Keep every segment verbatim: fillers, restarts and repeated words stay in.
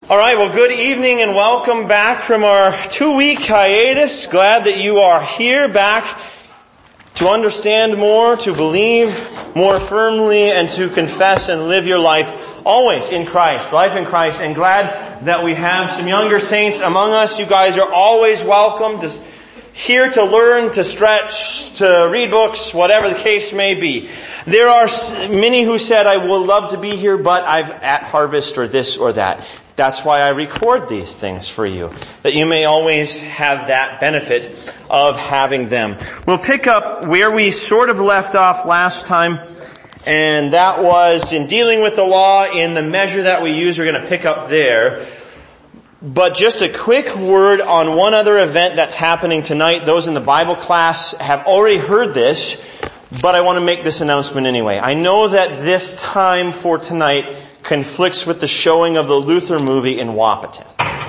All right, well, good evening and welcome back from our two-week hiatus. Glad that you are here back to understand more, to believe more firmly, and to confess and live your life always in Christ, life in Christ. And glad that we have some younger saints among us. You guys are always welcome, to, here to learn, to stretch, to read books, whatever the case may be. There are many who said, I would love to be here, but I'm at Harvest or this or that. That's why I record these things for you, that you may always have that benefit of having them. We'll pick up where we sort of left off last time, and that was in dealing with the law in the measure that we use. We're going to pick up there. But just a quick word on one other event that's happening tonight. Those in the Bible class have already heard this, but I want to make this announcement anyway. I know that this time for tonight conflicts with the showing of the Luther movie in Wahpeton.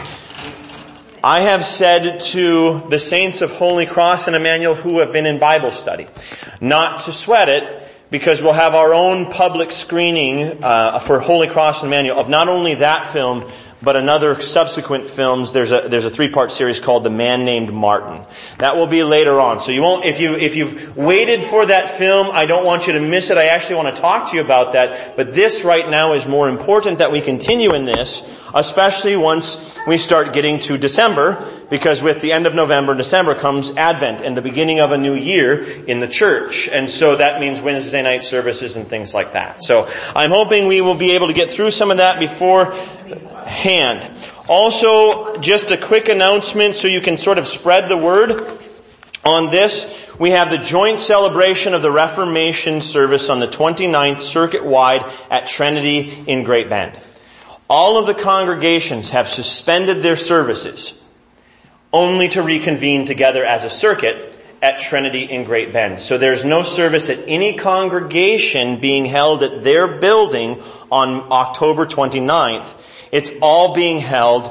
I have said to the saints of Holy Cross and Emmanuel who have been in Bible study not to sweat it, because we'll have our own public screening uh, for Holy Cross and Emmanuel of not only that film, but another subsequent films. There's a there's a three-part series called The Man Named Martin. That will be later on. So you won't, if you if you've waited for that film, I don't want you to miss it. I actually want to talk to you about that. But this right now is more important that we continue in this, especially once we start getting to December, because with the end of November, December comes Advent and the beginning of a new year in the church. And so that means Wednesday night services and things like that. So I'm hoping we will be able to get through some of that beforehand. Also, just a quick announcement so you can sort of spread the word on this. We have the joint celebration of the Reformation service on the twenty-ninth circuit-wide at Trinity in Great Bend. All of the congregations have suspended their services only to reconvene together as a circuit at Trinity in Great Bend. So there's no service at any congregation being held at their building on October twenty-ninth. It's all being held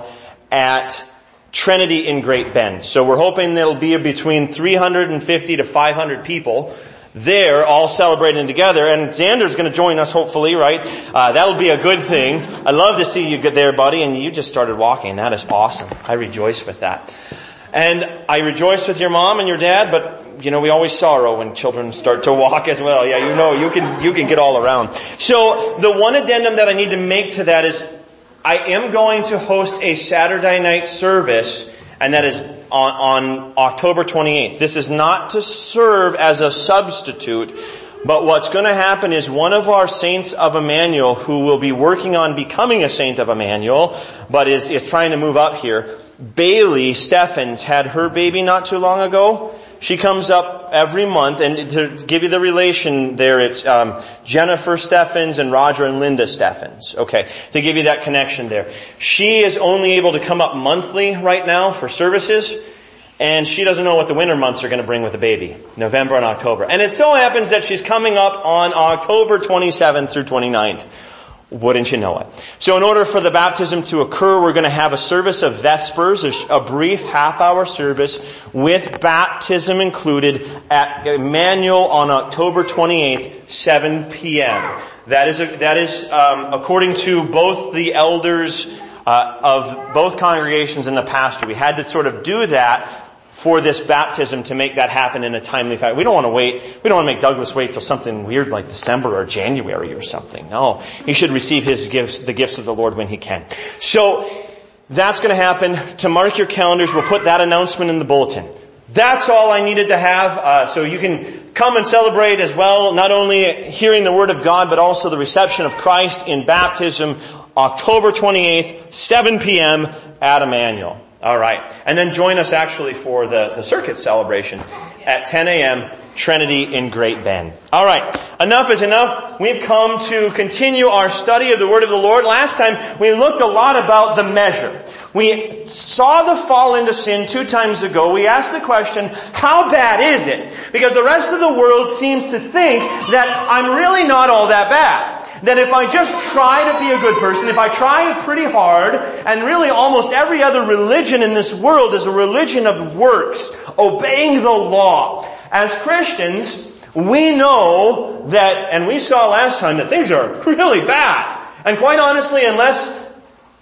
at Trinity in Great Bend. So we're hoping there'll be between three hundred fifty to five hundred people there, all celebrating together. And Xander's going to join us, hopefully, right? Uh, that'll be a good thing. I'd love to see you get there, buddy. And you just started walking. That is awesome. I rejoice with that. And I rejoice with your mom and your dad, but, you know, we always sorrow when children start to walk as well. Yeah, you know, you can, you can get all around. So the one addendum that I need to make to that is I am going to host a Saturday night service, and that is on, on October twenty-eighth. This is not to serve as a substitute, but what's going to happen is one of our saints of Emmanuel who will be working on becoming a saint of Emmanuel, but is, is trying to move up here, Bailey Steffens, had her baby not too long ago. She comes up every month, and to give you the relation there, it's um, Jennifer Steffens and Roger and Linda Steffens. Okay, to give you that connection there. She is only able to come up monthly right now for services, and she doesn't know what the winter months are going to bring with the baby, November and October. And it so happens that she's coming up on October twenty-seventh through twenty-ninth. Wouldn't you know it? So in order for the baptism to occur, we're going to have a service of Vespers, a brief half-hour service with baptism included at Emmanuel on October twenty-eighth, seven p.m. That is, a, that is um, according to both the elders uh, of both congregations and the pastor. We had to sort of do that for this baptism to make that happen in a timely fashion. We don't want to wait. We don't want to make Douglas wait till something weird like December or January or something. No. He should receive his gifts, the gifts of the Lord when he can. So, that's going to happen. To mark your calendars, we'll put that announcement in the bulletin. That's all I needed to have. Uh, so you can come and celebrate as well, not only hearing the Word of God, but also the reception of Christ in baptism, October twenty-eighth, seven p.m. at Emmanuel. All right. And then join us actually for the, the circuit celebration at ten a.m. Trinity in Great Bend. All right. Enough is enough. We've come to continue our study of the Word of the Lord. Last time we looked a lot about the measure. We saw the fall into sin two times ago. We asked the question, how bad is it? Because the rest of the world seems to think that I'm really not all that bad. That if I just try to be a good person, if I try pretty hard, and really almost every other religion in this world is a religion of works, obeying the law. As Christians, we know that, and we saw last time, that things are really bad. And quite honestly, unless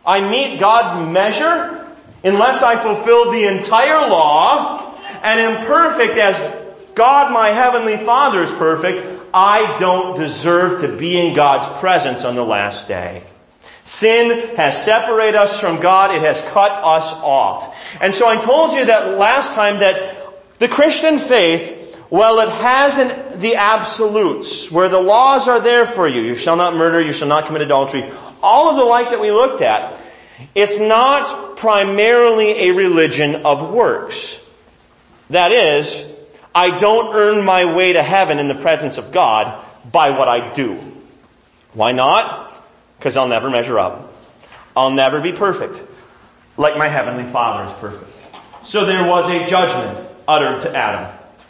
I meet God's measure unless I fulfill the entire law and am perfect as God, my heavenly Father, is perfect. I don't deserve to be in God's presence on the last day. Sin has separated us from God. It has cut us off. And so I told you that last time that the Christian faith, well, it has an, the absolutes, where the laws are there for you. You shall not murder, you shall not commit adultery. All of the like that we looked at. It's not primarily a religion of works. That is, I don't earn my way to heaven in the presence of God by what I do. Why not? Because I'll never measure up. I'll never be perfect, like my heavenly Father is perfect. So there was a judgment uttered to Adam.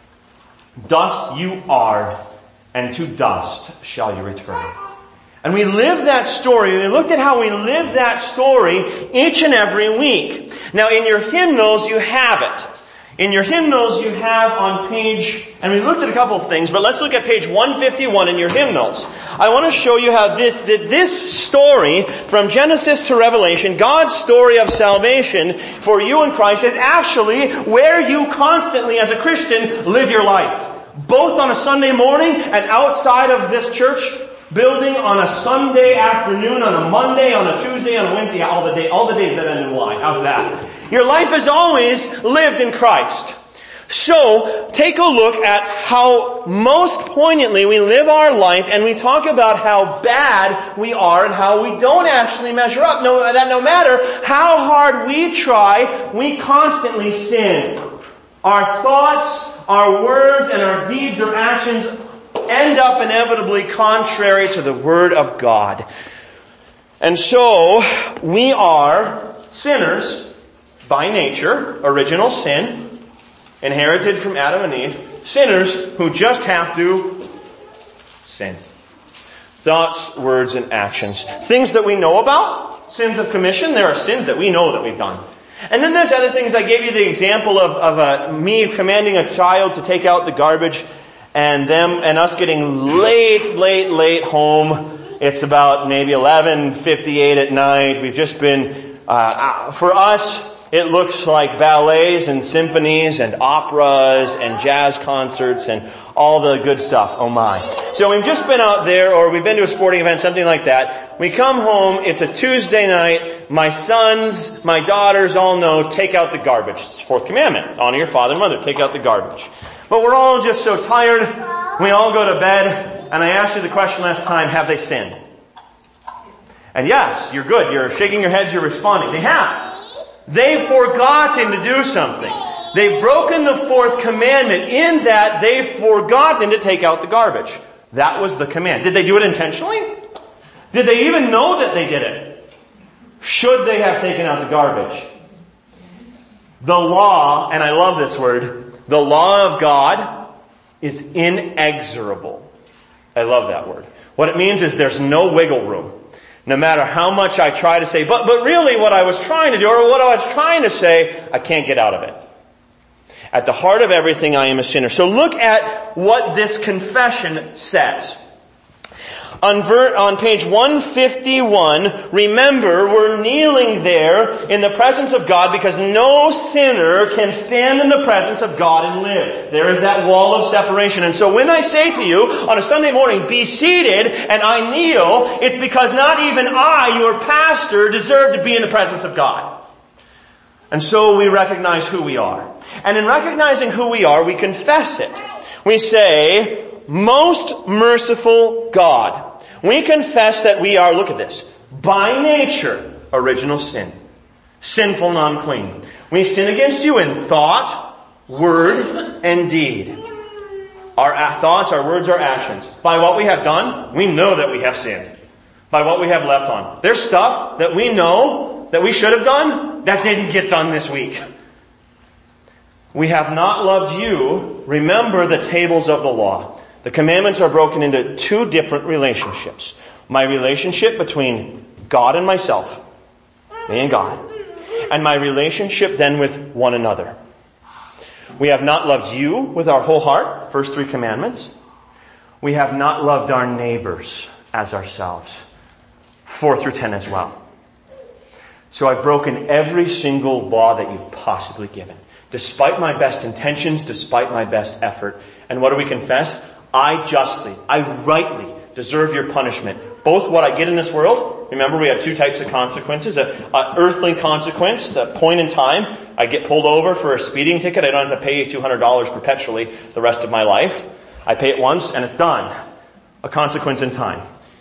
Dust you are, and to dust shall you return. And we live that story. We looked at how we live that story each and every week. Now in your hymnals you have it. In your hymnals you have on page, and we looked at a couple of things, but let's look at page one fifty-one in your hymnals. I want to show you how this, that this story from Genesis to Revelation, God's story of salvation for you in Christ, is actually where you constantly as a Christian live your life. Both on a Sunday morning and outside of this church building on a Sunday afternoon, on a Monday, on a Tuesday, on a Wednesday, all the day, all the days that end in Y. How's that? Your life is always lived in Christ. So, take a look at how most poignantly we live our life, and we talk about how bad we are and how we don't actually measure up. No, that no matter how hard we try, we constantly sin. Our thoughts, our words, and our deeds or actions end up inevitably contrary to the Word of God. And so, we are sinners by nature, original sin, inherited from Adam and Eve, sinners who just have to sin. Thoughts, words, and actions. Things that we know about, sins of commission, there are sins that we know that we've done. And then there's other things. I gave you the example of, of uh, me commanding a child to take out the garbage and them and us getting late, late, late home. It's about maybe eleven fifty-eight at night. We've just been, uh, for us, it looks like ballets and symphonies and operas and jazz concerts and all the good stuff. Oh my. So we've just been out there, or we've been to a sporting event, something like that. We come home, it's a Tuesday night. My sons, my daughters all know, take out the garbage. It's the fourth commandment. Honor your father and mother. Take out the garbage. But we're all just so tired. We all go to bed. And I asked you the question last time, have they sinned? And yes, you're good. You're shaking your heads, you're responding. They have. They've forgotten to do something. They've broken the fourth commandment in that they've forgotten to take out the garbage. That was the command. Did they do it intentionally? Did they even know that they did it? Should they have taken out the garbage? The law, and I love this word, the law of God is inexorable. I love that word. What it means is there's no wiggle room. No matter how much I try to say, but, but really what I was trying to do, or what I was trying to say, I can't get out of it. At the heart of everything, I am a sinner. So look at what this confession says. On, ver- on page one fifty-one, remember, we're kneeling there in the presence of God because no sinner can stand in the presence of God and live. There is that wall of separation. And so when I say to you on a Sunday morning, be seated, and I kneel, it's because not even I, your pastor, deserve to be in the presence of God. And so we recognize who we are. And in recognizing who we are, we confess it. We say, most merciful God. We confess that we are, look at this, by nature, original sin. Sinful and unclean. We sin against you in thought, word, and deed. Our thoughts, our words, our actions. By what we have done, we know that we have sinned. By what we have left on. There's stuff that we know that we should have done that didn't get done this week. We have not loved you. Remember the tables of the law. The commandments are broken into two different relationships. My relationship between God and myself, me and God, and my relationship then with one another. We have not loved you with our whole heart, first three commandments. We have not loved our neighbors as ourselves, four through ten as well. So I've broken every single law that you've possibly given, despite my best intentions, despite my best effort. And what do we confess? I justly, I rightly deserve your punishment. Both what I get in this world, remember we have two types of consequences, a, a earthly consequence, a point in time. I get pulled over for a speeding ticket, I don't have to pay two hundred dollars perpetually the rest of my life. I pay it once and it's done. A consequence in time.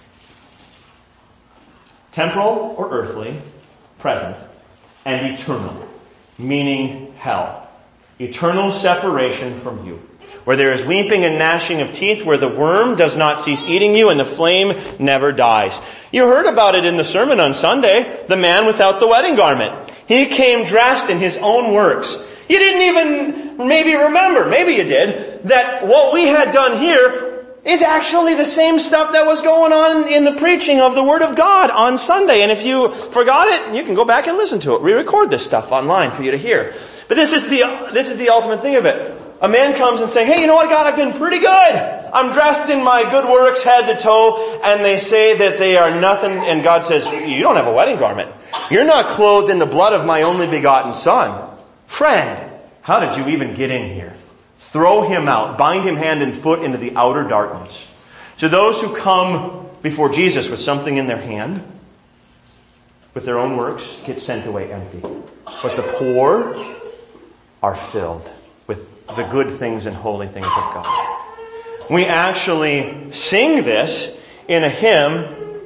Temporal or earthly, present, and eternal, meaning hell. Eternal separation from you. Where there is weeping and gnashing of teeth, where the worm does not cease eating you and the flame never dies. You heard about it in the sermon on Sunday, the man without the wedding garment. He came dressed in his own works. You didn't even maybe remember, maybe you did, that what we had done here is actually the same stuff that was going on in the preaching of the Word of God on Sunday. And if you forgot it, you can go back and listen to it. We record this stuff online for you to hear. But this is the, this is the ultimate thing of it. A man comes and saying, hey, you know what, God, I've been pretty good. I'm dressed in my good works head to toe, and they say that they are nothing, and God says, you don't have a wedding garment. You're not clothed in the blood of my only begotten Son. Friend, how did you even get in here? Throw him out, bind him hand and foot into the outer darkness. So those who come before Jesus with something in their hand, with their own works, get sent away empty. But the poor are filled with the good things and holy things of God. We actually sing this in a hymn.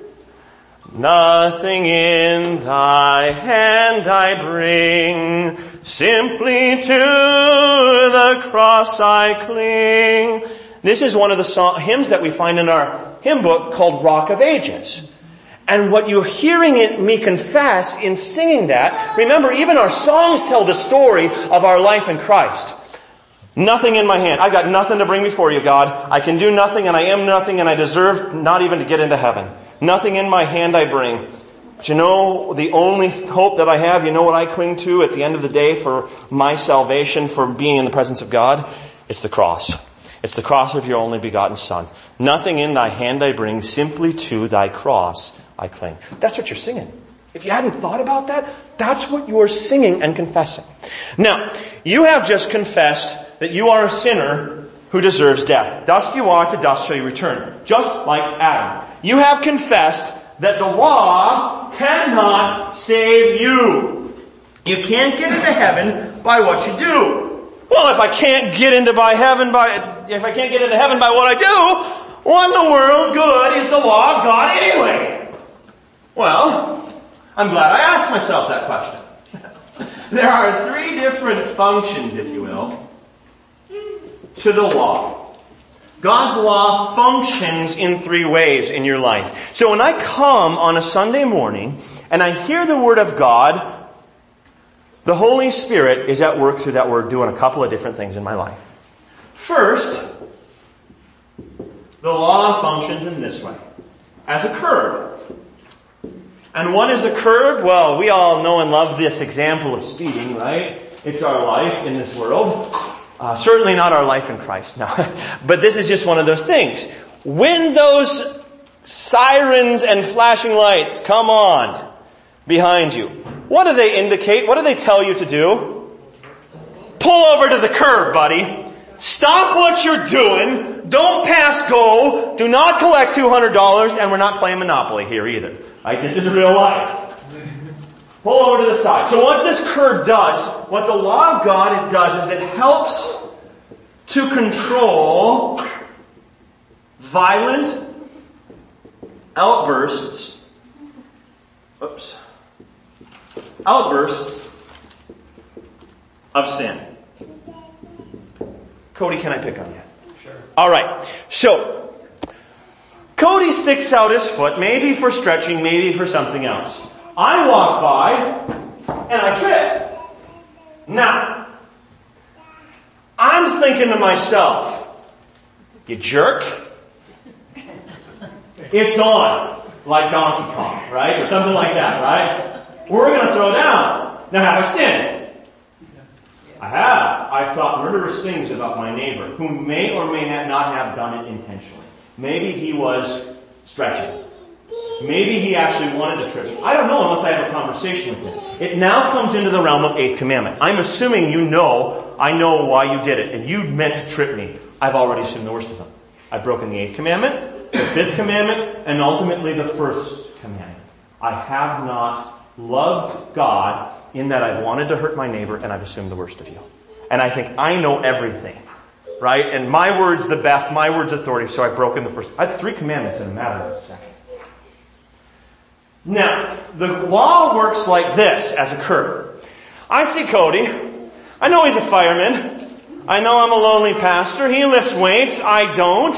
Nothing in thy hand I bring, simply to the cross I cling. This is one of the song, hymns that we find in our hymn book called Rock of Ages. And what you're hearing it, me confess in singing that, remember even our songs tell the story of our life in Christ. Nothing in my hand. I've got nothing to bring before you, God. I can do nothing and I am nothing and I deserve not even to get into heaven. Nothing in my hand I bring. But you know, the only hope that I have, you know what I cling to at the end of the day for my salvation, for being in the presence of God? It's the cross. It's the cross of your only begotten Son. Nothing in thy hand I bring, simply to thy cross I cling. That's what you're singing. If you hadn't thought about that, that's what you're singing and confessing. Now, you have just confessed that you are a sinner who deserves death. Dust you are, to dust shall you return. Just like Adam. You have confessed that the law cannot save you. You can't get into heaven by what you do. Well, if I can't get into by heaven by, if I can't get into heaven by what I do, what in the world good is the law of God anyway? Well, I'm glad I asked myself that question. There are three different functions, if you will, to the law. God's law functions in three ways in your life. So when I come on a Sunday morning and I hear the Word of God, the Holy Spirit is at work through that Word doing a couple of different things in my life. First, the law functions in this way. As a curb. And what is a curb? Well, we all know and love this example of speeding, right? It's our life in this world. Uh, certainly not our life in Christ, no. But this is just one of those things. When those sirens and flashing lights come on behind you, what do they indicate? What do they tell you to do? Pull over to the curb, buddy. Stop what you're doing. Don't pass go. Do not collect two hundred dollars, and we're not playing Monopoly here either. Right? This is real life. Pull over to the side. So what this curb does, what the law of God it does is it helps to control violent outbursts, oops, outbursts of sin. Cody, can I pick on you? Sure. All right. So, Cody sticks out his foot, maybe for stretching, maybe for something else. I walk by, and I trip. Now, I'm thinking to myself, you jerk. It's on, like Donkey Kong, right? Or something like that, right? We're going to throw down. Now, have I sinned? I have. I've thought murderous things about my neighbor, who may or may not have done it intentionally. Maybe he was stretching. Maybe he actually wanted to trip me. I don't know unless I have a conversation with him. It now comes into the realm of eighth commandment. I'm assuming you know, I know why you did it, and you meant to trip me. I've already assumed the worst of them. I've broken the eighth commandment, the fifth commandment, and ultimately the first commandment. I have not loved God in that I've wanted to hurt my neighbor, and I've assumed the worst of you. And I think I know everything. Right? And my word's the best, my word's authority, so I've broken the first. I have three commandments in a matter of a second. Now, the law works like this as a curb. I see Cody. I know he's a fireman. I know I'm a lonely pastor. He lifts weights. I don't.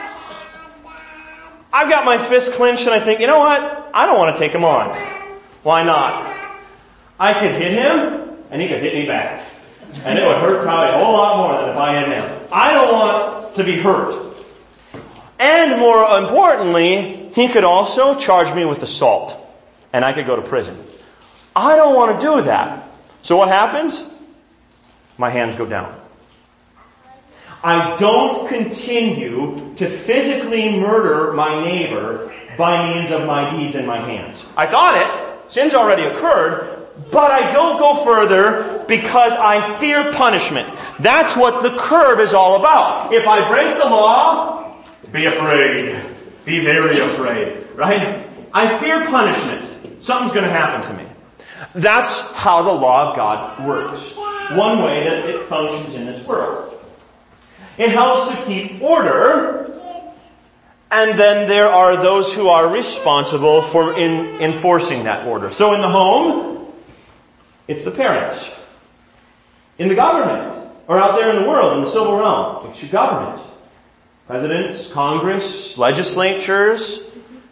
I've got my fist clenched and I think, you know what? I don't want to take him on. Why not? I could hit him and he could hit me back. And it would hurt probably a whole lot more than if I hit him. I don't want to be hurt. And more importantly, he could also charge me with assault. And I could go to prison. I don't want to do that. So what happens? My hands go down. I don't continue to physically murder my neighbor by means of my deeds and my hands. I thought it. Sin's already occurred. But I don't go further because I fear punishment. That's what the curb is all about. If I break the law, be afraid. Be very afraid. Right? I fear punishment. Something's going to happen to me. That's how the law of God works. One way that it functions in this world. It helps to keep order, and then there are those who are responsible for in, enforcing that order. So in the home, it's the parents. In the government, or out there in the world, in the civil realm, it's your government. Presidents, Congress, legislatures,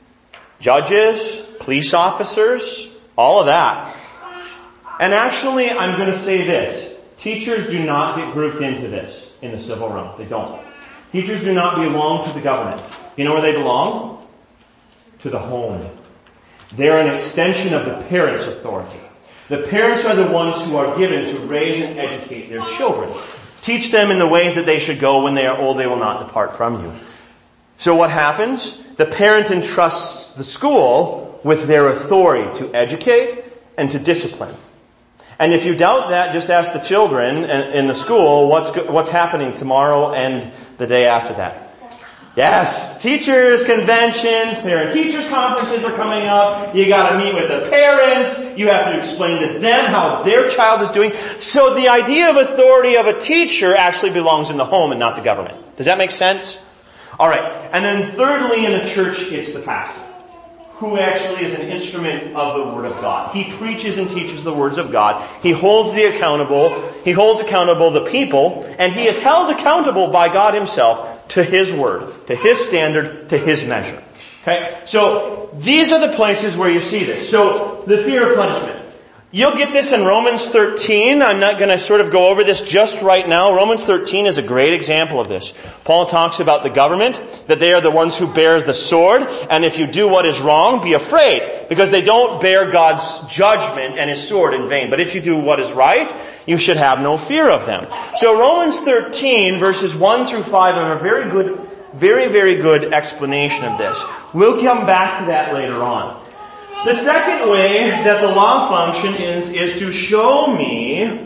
judges, police officers, all of that. And actually, I'm going to say this. Teachers do not get grouped into this in the civil realm. They don't. Teachers do not belong to the government. You know where they belong? To the home. They're an extension of the parents' authority. The parents are the ones who are given to raise and educate their children. Teach them in the ways that they should go. When they are old, they will not depart from you. So what happens? The parent entrusts the school with their authority to educate and to discipline. And if you doubt that, just ask the children in the school what's what's happening tomorrow and the day after that. Yes, teachers' conventions, parent-teachers conferences are coming up. You gotta meet with the parents. You have to explain to them how their child is doing. So the idea of authority of a teacher actually belongs in the home and not the government. Does that make sense? Alright. And then thirdly in the church, it's the pastor, who actually is an instrument of the Word of God. He preaches and teaches the words of God. He holds the accountable, he holds accountable the people, and he is held accountable by God himself to his word, to his standard, to his measure. Okay? So, these are the places where you see this. So, the fear of punishment. You'll get this in Romans thirteen. I'm not going to sort of go over this just right now. Romans thirteen is a great example of this. Paul talks about the government, that they are the ones who bear the sword, and if you do what is wrong, be afraid, because they don't bear God's judgment and his sword in vain. But if you do what is right, you should have no fear of them. So Romans thirteen, verses one through five are a very good, very, very good explanation of this. We'll come back to that later on. The second way that the law function is, is to show me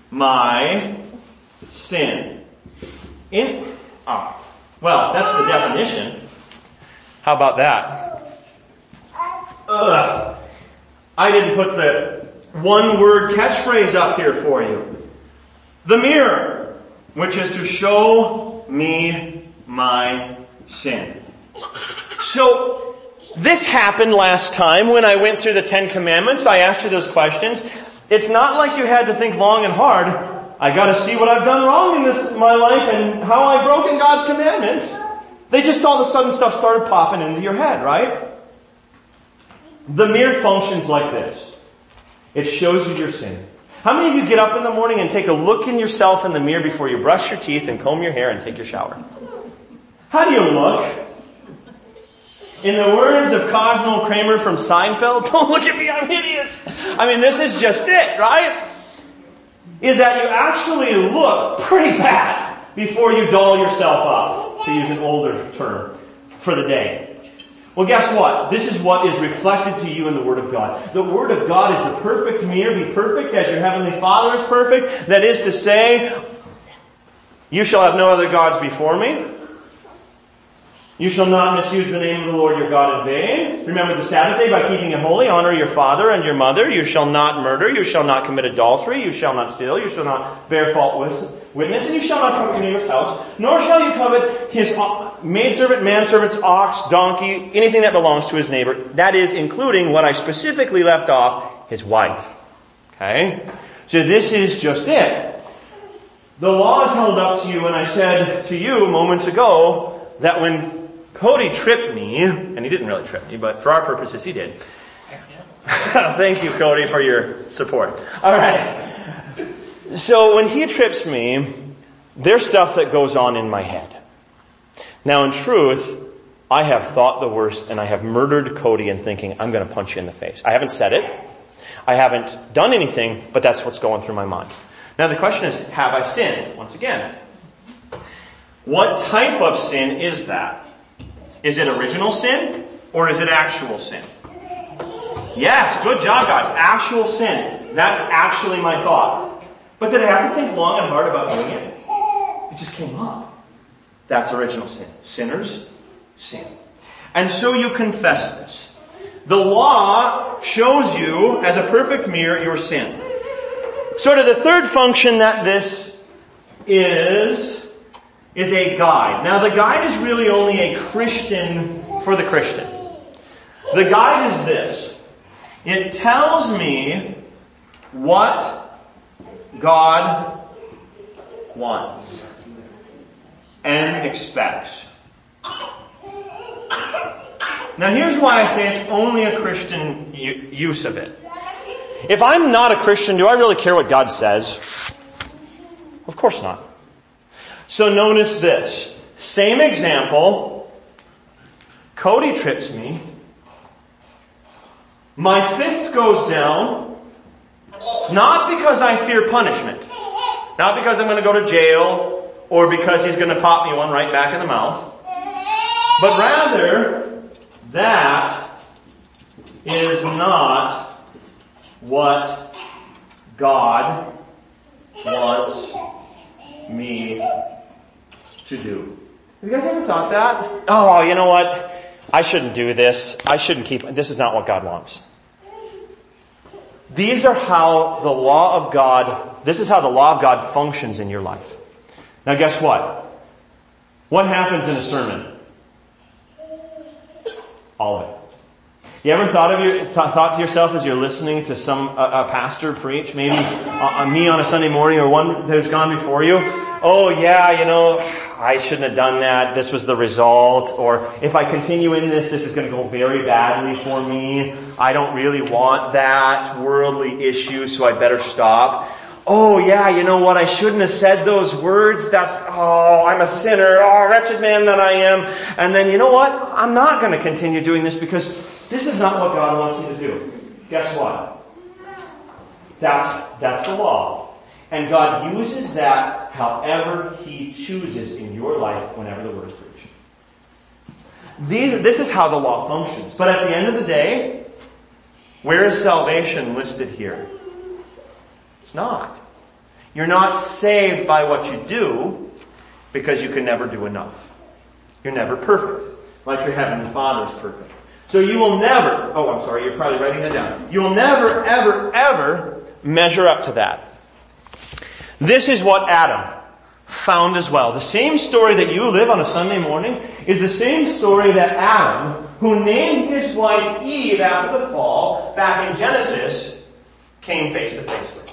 my sin. In, oh, well, that's the definition. How about that? Ugh. I didn't put the one word catchphrase up here for you. The mirror, which is to show me my sin. So, this happened last time when I went through the Ten Commandments. I asked you those questions. It's not like you had to think long and hard. I gotta see what I've done wrong in this, my life and how I've broken God's commandments. They just all of a sudden stuff started popping into your head, right? The mirror functions like this. It shows you your sin. How many of you get up in the morning and take a look in yourself in the mirror before you brush your teeth and comb your hair and take your shower? How do you look? In the words of Cosmo Kramer from Seinfeld, don't look at me, I'm hideous. I mean, this is just it, right? Is that you actually look pretty bad before you doll yourself up, to use an older term, for the day. Well, guess what? This is what is reflected to you in the Word of God. The Word of God is the perfect mirror. Be perfect as your Heavenly Father is perfect. That is to say, you shall have no other gods before me. You shall not misuse the name of the Lord your God in vain. Remember the Sabbath day by keeping it holy. Honor your father and your mother. You shall not murder. You shall not commit adultery. You shall not steal. You shall not bear false witness. And you shall not covet your neighbor's house. Nor shall you covet his maidservant, manservant's ox, donkey, anything that belongs to his neighbor. That is including what I specifically left off, his wife. Okay? So this is just it. The law is held up to you, and I said to you moments ago that when Cody tripped me, and he didn't really trip me, but for our purposes he did. Thank you, Cody, for your support. Alright. So when he trips me, there's stuff that goes on in my head. Now in truth, I have thought the worst, and I have murdered Cody in thinking, I'm going to punch you in the face. I haven't said it. I haven't done anything, but that's what's going through my mind. Now the question is, have I sinned? Once again, what type of sin is that? Is it original sin or is it actual sin? Yes, good job guys. Actual sin. That's actually my thought. But did I have to think long and hard about doing it? It just came up. That's original sin. Sinners sin. And so you confess this. The law shows you as a perfect mirror your sin. Sort of the third function that this is is a guide. Now the guide is really only a Christian for the Christian. The guide is this. It tells me what God wants and expects. Now here's why I say it's only a Christian use of it. If I'm not a Christian, do I really care what God says? Of course not. So notice this. Same example. Cody trips me. My fist goes down. Not because I fear punishment. Not because I'm going to go to jail or because he's going to pop me one right back in the mouth. But rather, that is not what God wants me to do. Have you guys ever thought that? Oh, you know what? I shouldn't do this. I shouldn't keep, this is not what God wants. These are how the law of God, this is how the law of God functions in your life. Now guess what? What happens in a sermon? All of it. You ever thought of your, th- thought to yourself as you're listening to some, a, a pastor preach, maybe uh, me on a Sunday morning or one who's gone before you? Oh yeah, you know, I shouldn't have done that. This was the result. Or if I continue in this, this is going to go very badly for me. I don't really want that worldly issue, so I better stop. Oh yeah, you know what? I shouldn't have said those words. That's, oh, I'm a sinner. Oh, wretched man that I am. And then you know what? I'm not going to continue doing this because this is not what God wants me to do. Guess what? That's, that's the law. And God uses that however He chooses in your life whenever the word is preached. These, this is how the law functions. But at the end of the day, where is salvation listed here? It's not. You're not saved by what you do because you can never do enough. You're never perfect, like your Heavenly Father is perfect. So you will never, oh I'm sorry, you're probably writing that down. You will never, ever, ever measure up to that. This is what Adam found as well. The same story that you live on a Sunday morning is the same story that Adam, who named his wife Eve after the fall, back in Genesis, came face to face with.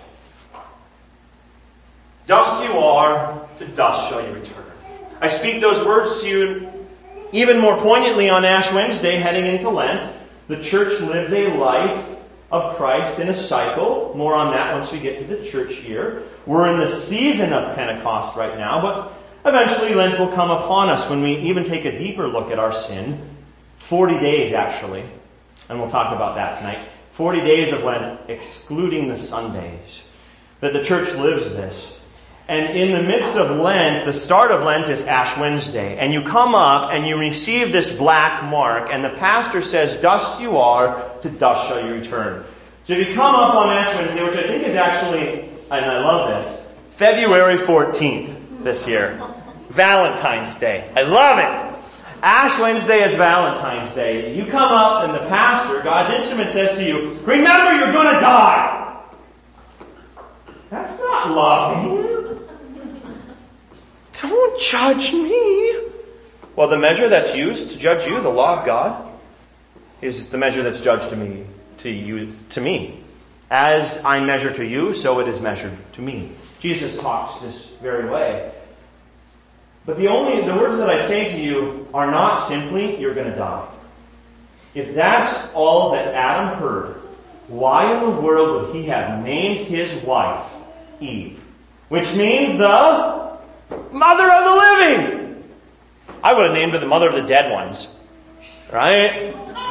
Dust you are, to dust shall you return. I speak those words to you even more poignantly on Ash Wednesday heading into Lent. The church lives a life of Christ in a cycle. More on that once we get to the church year. We're in the season of Pentecost right now, but eventually Lent will come upon us when we even take a deeper look at our sin. Forty days actually, and we'll talk about that tonight. Forty days of Lent, excluding the Sundays, that the church lives this. And in the midst of Lent, the start of Lent is Ash Wednesday. And you come up and you receive this black mark, and the pastor says, dust you are, to dust shall you return. So if you come up on Ash Wednesday, which I think is actually, and I love this, February fourteenth this year. Valentine's Day. I love it. Ash Wednesday is Valentine's Day. You come up and the pastor, God's instrument, says to you, remember you're gonna die. That's not loving. Don't judge me. Well, the measure that's used to judge you, the law of God, is the measure that's judged to me, to you, to me. As I measure to you, so it is measured to me. Jesus talks this very way. But the only, the words that I say to you are not simply, you're gonna die. If that's all that Adam heard, why in the world would he have named his wife Eve? Which means the mother of the living. I would have named her the mother of the dead ones. Right?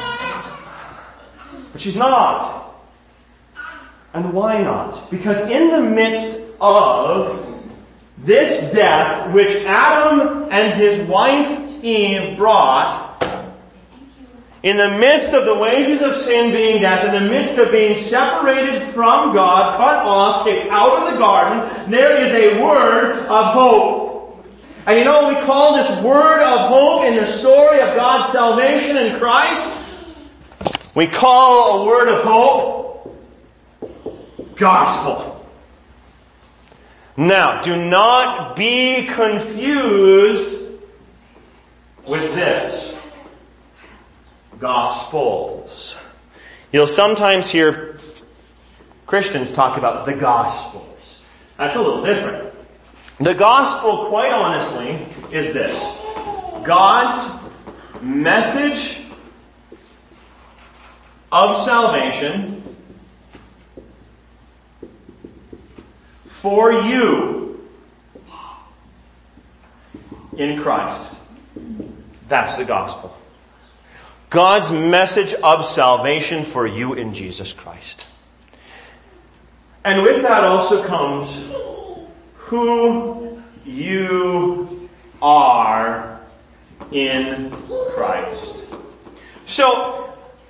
But she's not. And why not? Because in the midst of this death, which Adam and his wife Eve brought, in the midst of the wages of sin being death, in the midst of being separated from God, cut off, kicked out of the garden, there is a word of hope. And you know what we call this word of hope in the story of God's salvation in Christ? We call a word of hope gospel. Now, do not be confused with this. Gospels. You'll sometimes hear Christians talk about the Gospels. That's a little different. The Gospel, quite honestly, is this. God's message of salvation for you in Christ. That's the Gospel. God's message of salvation for you in Jesus Christ. And with that also comes who you are in Christ. So,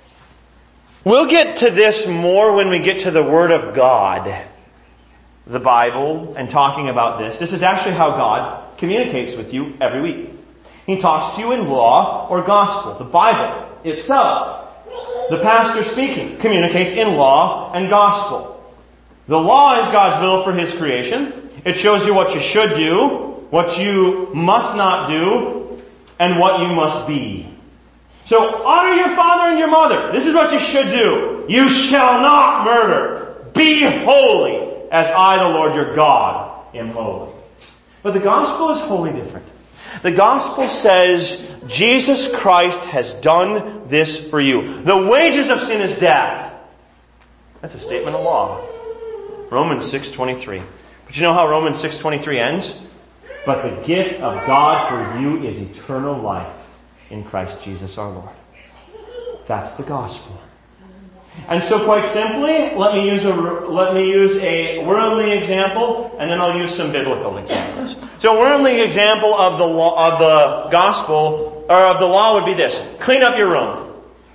we'll get to this more when we get to the Word of God, the Bible, and talking about this. This is actually how God communicates with you every week. He talks to you in law or gospel, the Bible itself. The pastor speaking communicates in law and gospel. The law is God's will for His creation. It shows you what you should do, what you must not do, and what you must be. So, honor your father and your mother. This is what you should do. You shall not murder. Be holy, as I, the Lord your God, am holy. But the gospel is wholly different. The gospel says Jesus Christ has done this for you. The wages of sin is death. That's a statement of law. Romans six twenty-three. But you know how Romans six twenty-three ends? But the gift of God for you is eternal life in Christ Jesus our Lord. That's the gospel. And so quite simply, let me use a, let me use a worldly example, and then I'll use some biblical examples. So a worldly example of the law, of the gospel, or of the law would be this. Clean up your room.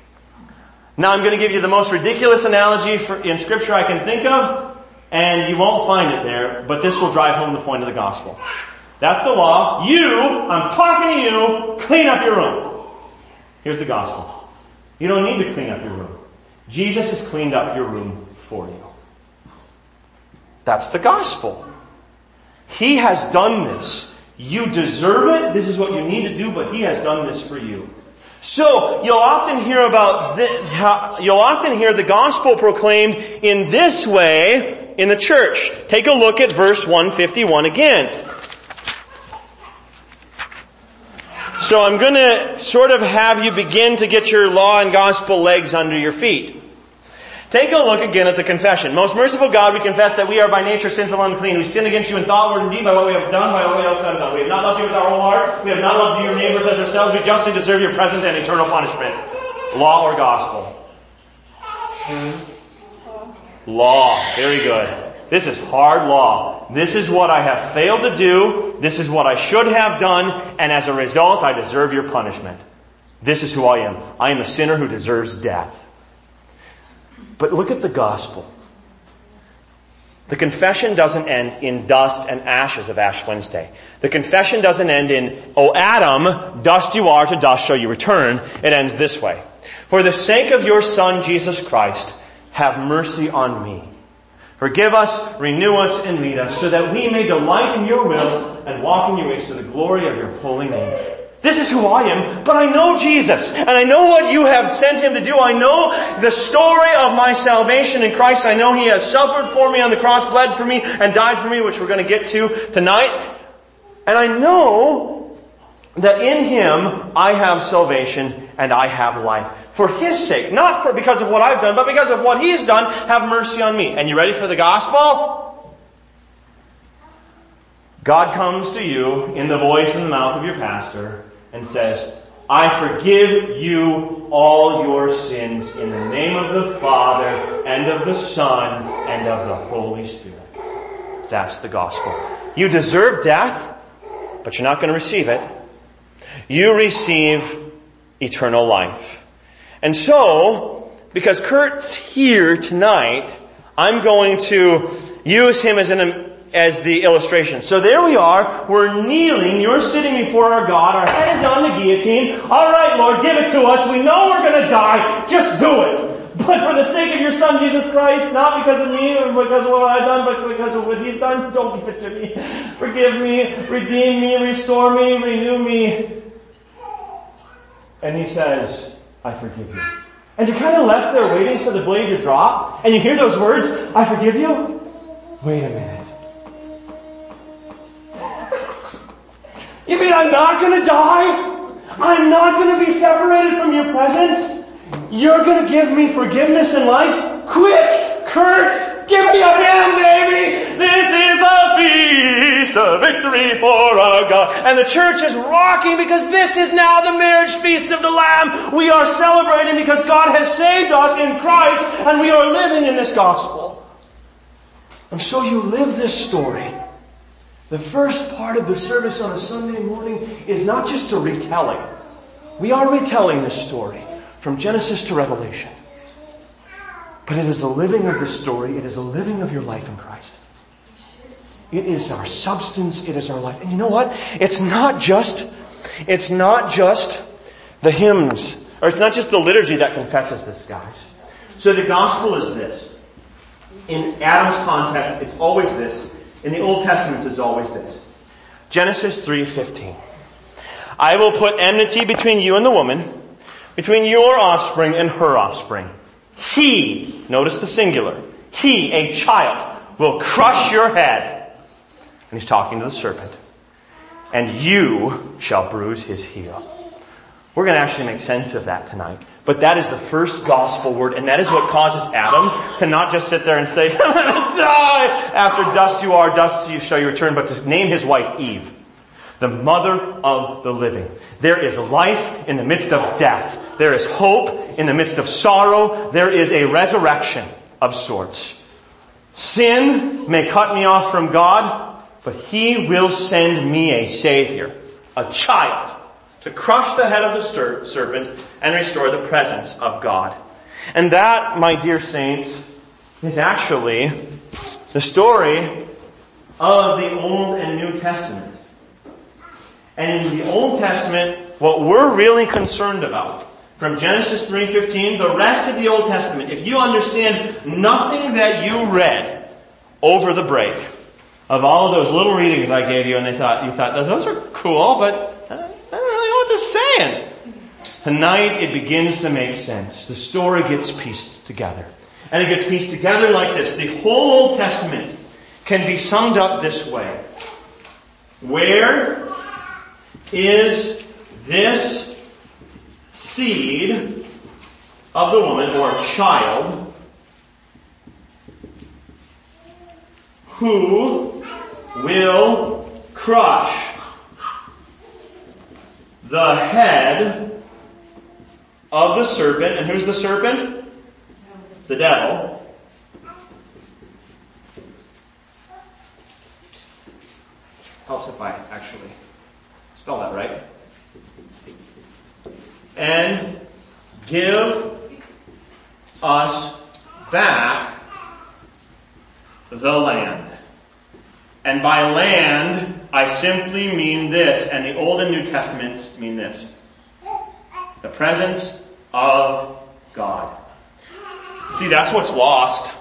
Now I'm going to give you the most ridiculous analogy for, in scripture I can think of, and you won't find it there, but this will drive home the point of the gospel. That's the law. You, I'm talking to you, clean up your room. Here's the gospel. You don't need to clean up your room. Jesus has cleaned up your room for you. That's the gospel. He has done this. You deserve it. This is what you need to do, but He has done this for you. So, you'll often hear about this, you'll often hear the gospel proclaimed in this way in the church. Take a look at verse one fifty-one again. So I'm going to sort of have you begin to get your law and gospel legs under your feet. Take a look again at the confession. Most merciful God, we confess that we are by nature sinful and unclean. We sin against you in thought, word, and deed, by what we have done, by what we have done. We have not loved you with our whole heart. We have not loved your neighbors as ourselves. We justly deserve your present and eternal punishment. Law or gospel? Law. Very good. This is hard law. This is what I have failed to do. This is what I should have done. And as a result, I deserve your punishment. This is who I am. I am a sinner who deserves death. But look at the gospel. The confession doesn't end in dust and ashes of Ash Wednesday. The confession doesn't end in, "O Adam, dust you are, to dust shall you return." It ends this way. "For the sake of your Son, Jesus Christ, have mercy on me. Forgive us, renew us, and lead us, so that we may delight in your will and walk in your ways to the glory of your holy name." This is who I am, but I know Jesus, and I know what you have sent Him to do. I know the story of my salvation in Christ. I know He has suffered for me on the cross, bled for me, and died for me, which we're going to get to tonight. And I know that in Him I have salvation and I have life. For His sake, not for because of what I've done, but because of what He's done, have mercy on me. And you ready for the gospel? God comes to you in the voice and the mouth of your pastor and says, "I forgive you all your sins in the name of the Father and of the Son and of the Holy Spirit." That's the gospel. You deserve death, but you're not going to receive it. You receive eternal life. And so, because Kurt's here tonight, I'm going to use him as an as the illustration. So there we are, we're kneeling, you're sitting before our God, our head is on the guillotine. Alright Lord, give it to us, we know we're gonna die, just do it. But for the sake of your Son Jesus Christ, not because of me or because of what I've done, but because of what He's done, don't give it to me. Forgive me, redeem me, restore me, renew me. And He says, "I forgive you." And you're kind of left there waiting for the blade to drop, and you hear those words, "I forgive you." Wait a minute. You mean I'm not going to die? I'm not going to be separated from your presence? You're going to give me forgiveness and life? Quick! Kurt! Give me a hand, baby! This is the feast of victory for our God. And the church is rocking because this is now the marriage feast of the Lamb. We are celebrating because God has saved us in Christ and we are living in this gospel. And so you live this story. The first part of the service on a Sunday morning is not just a retelling. We are retelling this story from Genesis to Revelation. But it is a living of this story. It is a living of your life in Christ. It is our substance. It is our life. And you know what? It's not just, it's not just the hymns, or it's not just the liturgy that confesses this, guys. So the gospel is this. In Adam's context, it's always this. In the Old Testament, it's always this. Genesis three fifteen. "I will put enmity between you and the woman, between your offspring and her offspring. He," notice the singular, "he, a child, will crush your head." And He's talking to the serpent. "And you shall bruise his heel." We're going to actually make sense of that tonight. But that is the first gospel word, and that is what causes Adam to not just sit there and say, "I'm going to die." After dust you are, dust you shall you return, but to name his wife Eve, the mother of the living. There is life in the midst of death. There is hope in the midst of sorrow. There is a resurrection of sorts. Sin may cut me off from God, but He will send me a Savior, a child, to crush the head of the serpent and restore the presence of God. And that, my dear saints, is actually the story of the Old and New Testament. And in the Old Testament, what we're really concerned about, from Genesis three fifteen, the rest of the Old Testament, if you understand nothing that you read over the break, of all of those little readings I gave you, and they thought, you thought, those are cool, but I don't really know what this is saying. Tonight it begins to make sense. The story gets pieced together. And it gets pieced together like this. The whole Old Testament can be summed up this way. Where is this seed of the woman, or child, who will crush the head of the serpent? And who's the serpent? The devil. Helps if I actually spell that right. And give us back the land. And by land, I simply mean this, and the Old and New Testaments mean this. The presence of God. See, that's what's lost.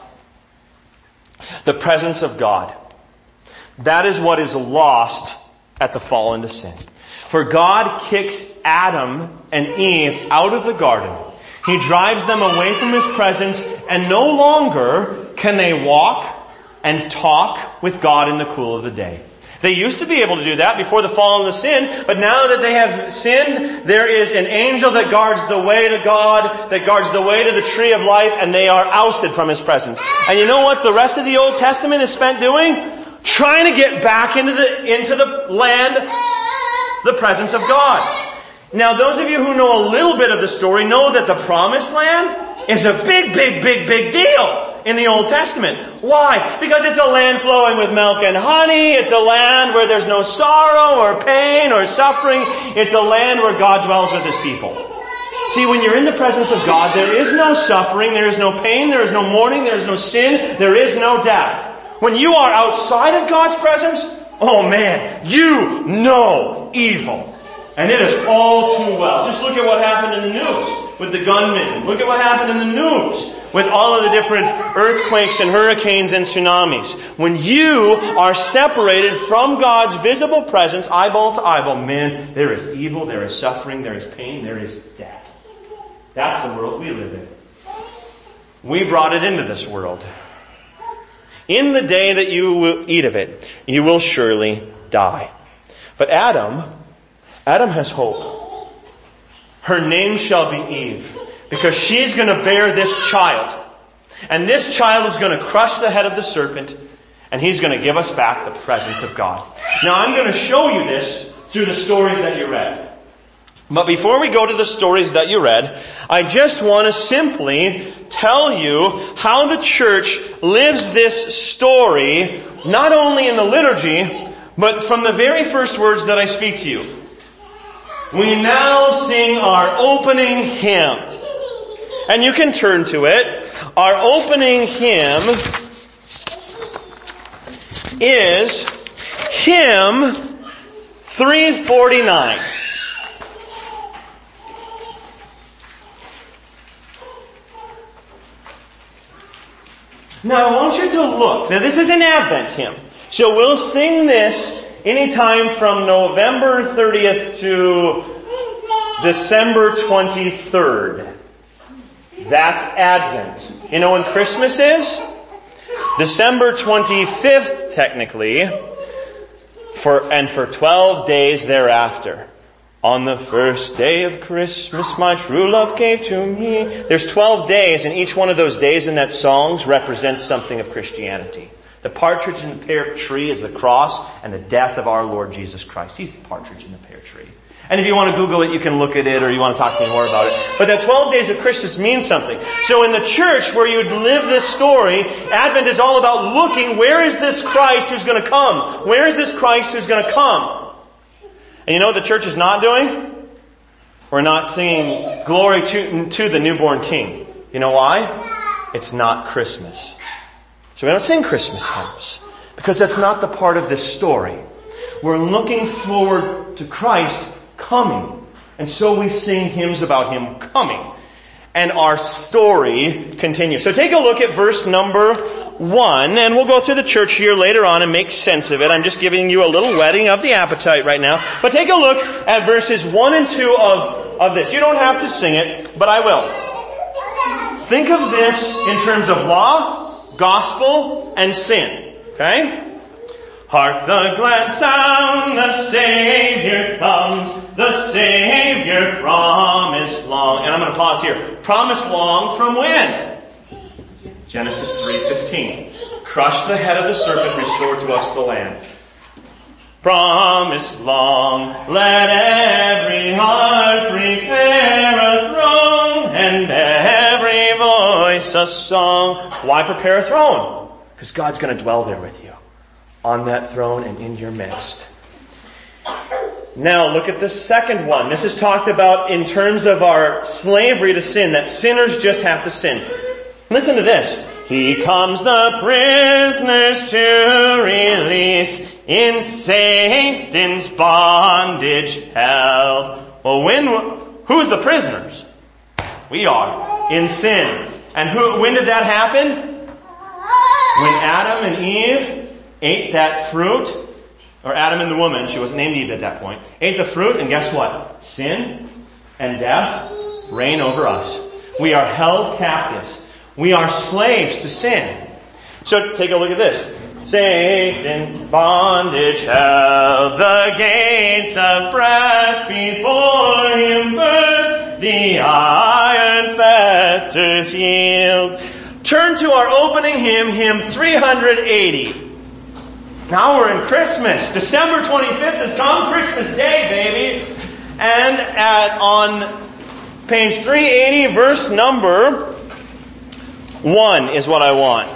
The presence of God. That is what is lost at the fall into sin. For God kicks Adam and Eve out of the garden. He drives them away from His presence, and no longer can they walk and talk with God in the cool of the day. They used to be able to do that before the fall into sin, but now that they have sinned, there is an angel that guards the way to God, that guards the way to the tree of life, and they are ousted from His presence. And you know what the rest of the Old Testament is spent doing? Trying to get back into the, into the land, the presence of God. Now those of you who know a little bit of the story know that the promised land is a big, big, big, big deal in the Old Testament. Why? Because it's a land flowing with milk and honey. It's a land where there's no sorrow or pain or suffering. It's a land where God dwells with His people. See, when you're in the presence of God, there is no suffering, there is no pain, there is no mourning, there is no sin, there is no death. When you are outside of God's presence, oh man, you know evil. And it is all too well. Just look at what happened in the news with the gunmen. Look at what happened in the news with all of the different earthquakes and hurricanes and tsunamis. When you are separated from God's visible presence, eyeball to eyeball, man, there is evil, there is suffering, there is pain, there is death. That's the world we live in. We brought it into this world. In the day that you will eat of it, you will surely die. But Adam, Adam has hope. Her name shall be Eve, because she's going to bear this child. And this child is going to crush the head of the serpent, and he's going to give us back the presence of God. Now I'm going to show you this through the stories that you read. But before we go to the stories that you read, I just want to simply tell you how the church lives this story, not only in the liturgy, but from the very first words that I speak to you. We now sing our opening hymn. And you can turn to it. Our opening hymn is hymn three forty-nine. Now I want you to look. Now this is an Advent hymn. So we'll sing this anytime from November thirtieth to December twenty-third. That's Advent. You know when Christmas is? December twenty-fifth, technically, for and for twelve days thereafter. On the first day of Christmas, my true love gave to me. There's twelve days, and each one of those days in that songs represents something of Christianity. The partridge in the pear tree is the cross and the death of our Lord Jesus Christ. He's the partridge in the pear tree. And if you want to Google it, you can look at it, or you want to talk to me more about it. But that twelve days of Christmas means something. So in the church where you would live this story, Advent is all about looking, where is this Christ who's going to come? Where is this Christ who's going to come? And you know what the church is not doing? We're not singing glory to, to the newborn King. You know why? It's not Christmas. So we don't sing Christmas hymns, because that's not the part of this story. We're looking forward to Christ coming. And so we sing hymns about Him coming. And our story continues. So take a look at verse number one, and we'll go through the church here later on and make sense of it. I'm just giving you a little whetting of the appetite right now. But take a look at verses one and two of, of this. You don't have to sing it, but I will. Think of this in terms of law, gospel, and sin. Okay? Hark the glad sound, the Savior comes, the Savior promised long. And I'm going to pause here. Promised long from when? Genesis three fifteen. Crush the head of the serpent, restore to us the land. Promised long, let every heart prepare a throne, and every voice a song. Why prepare a throne? Because God's going to dwell there with you. On that throne and in your midst. Now look at the second one. This is talked about in terms of our slavery to sin, that sinners just have to sin. Listen to this. He comes the prisoners to release, in Satan's bondage held. Well, when, who's the prisoners? We are, in sin. And who, when did that happen? When Adam and Eve ate that fruit, or Adam and the woman, she wasn't named Eve at that point, ate the fruit, and guess what? Sin and death reign over us. We are held captives. We are slaves to sin. So take a look at this. Satan, bondage held, the gates of brass before him burst, the iron fetters yield. Turn to our opening hymn, hymn three eighty. Now we're in Christmas. December twenty-fifth has come, Christmas Day, baby. And at on page three eighty, verse number one is what I want.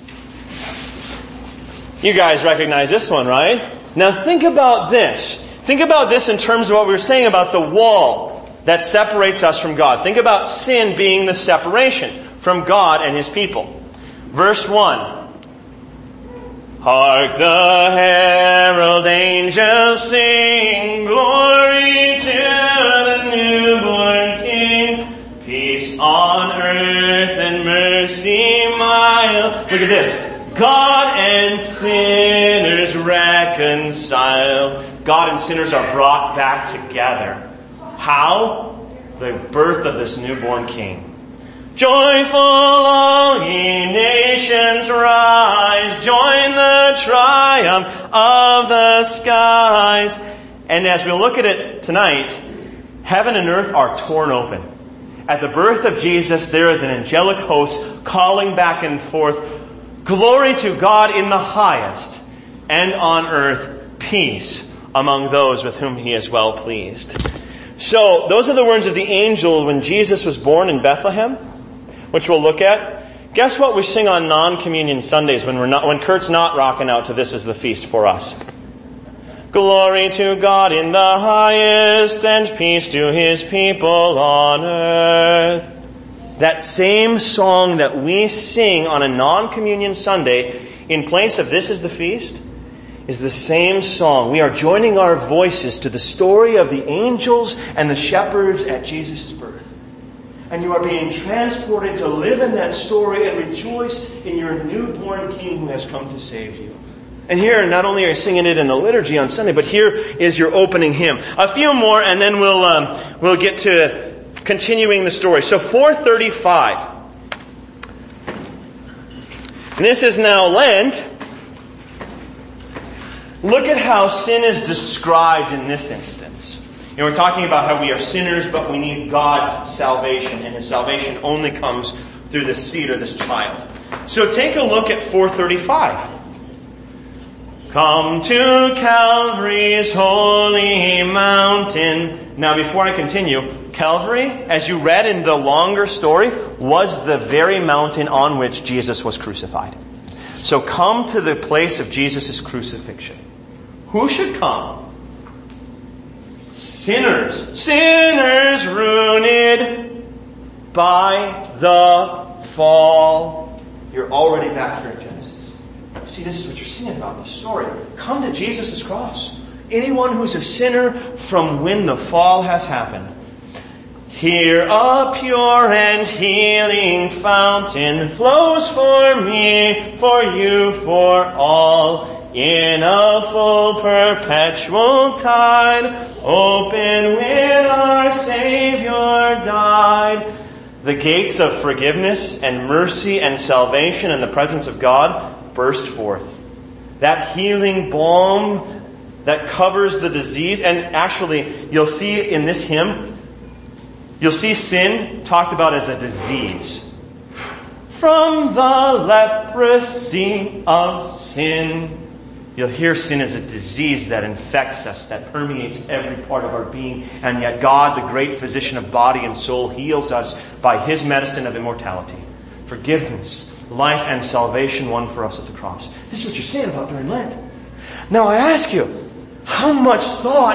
You guys recognize this one, right? Now think about this. Think about this in terms of what we were saying about the wall that separates us from God. Think about sin being the separation from God and His people. Verse one. Hark the herald angels sing, glory to the newborn King, peace on earth and mercy mild. Look at this. God and sinners reconciled. God and sinners are brought back together. How? The birth of this newborn King. Joyful all ye nations rise, join the triumph of the skies. And as we look at it tonight, heaven and earth are torn open. At the birth of Jesus, there is an angelic host calling back and forth, glory to God in the highest, and on earth peace among those with whom He is well pleased. So, those are the words of the angel when Jesus was born in Bethlehem, which we'll look at. Guess what we sing on non-communion Sundays when we're not, when Kurt's not rocking out to This Is the Feast for us? Glory to God in the highest, and peace to His people on earth. That same song that we sing on a non-communion Sunday in place of This Is the Feast is the same song. We are joining our voices to the story of the angels and the shepherds at Jesus' birth. And you are being transported to live in that story and rejoice in your newborn King who has come to save you. And here, not only are you singing it in the liturgy on Sunday, but here is your opening hymn. A few more, and then we'll um, we'll get to continuing the story. So four thirty-five. And this is now Lent. Look at how sin is described in this instance. You know, we're talking about how we are sinners, but we need God's salvation, and His salvation only comes through this seed or this child. So take a look at four thirty-five. Come to Calvary's holy mountain. Now before I continue, Calvary, as you read in the longer story, was the very mountain on which Jesus was crucified. So come to the place of Jesus' crucifixion. Who should come? Sinners. Sinners ruined by the fall. You're already back here in Genesis. See, this is what you're singing about, the story. Come to Jesus' cross. Anyone who's a sinner from when the fall has happened. Here a pure and healing fountain flows for me, for you, for all. In a full perpetual tide, open when our Savior died. The gates of forgiveness and mercy and salvation in the presence of God burst forth. That healing balm that covers the disease, and actually you'll see in this hymn, you'll see sin talked about as a disease. From the leprosy of sin. You'll hear sin as a disease that infects us, that permeates every part of our being. And yet God, the great physician of body and soul, heals us by His medicine of immortality. Forgiveness, life, and salvation won for us at the cross. This is what you're saying about during Lent. Now I ask you, how much thought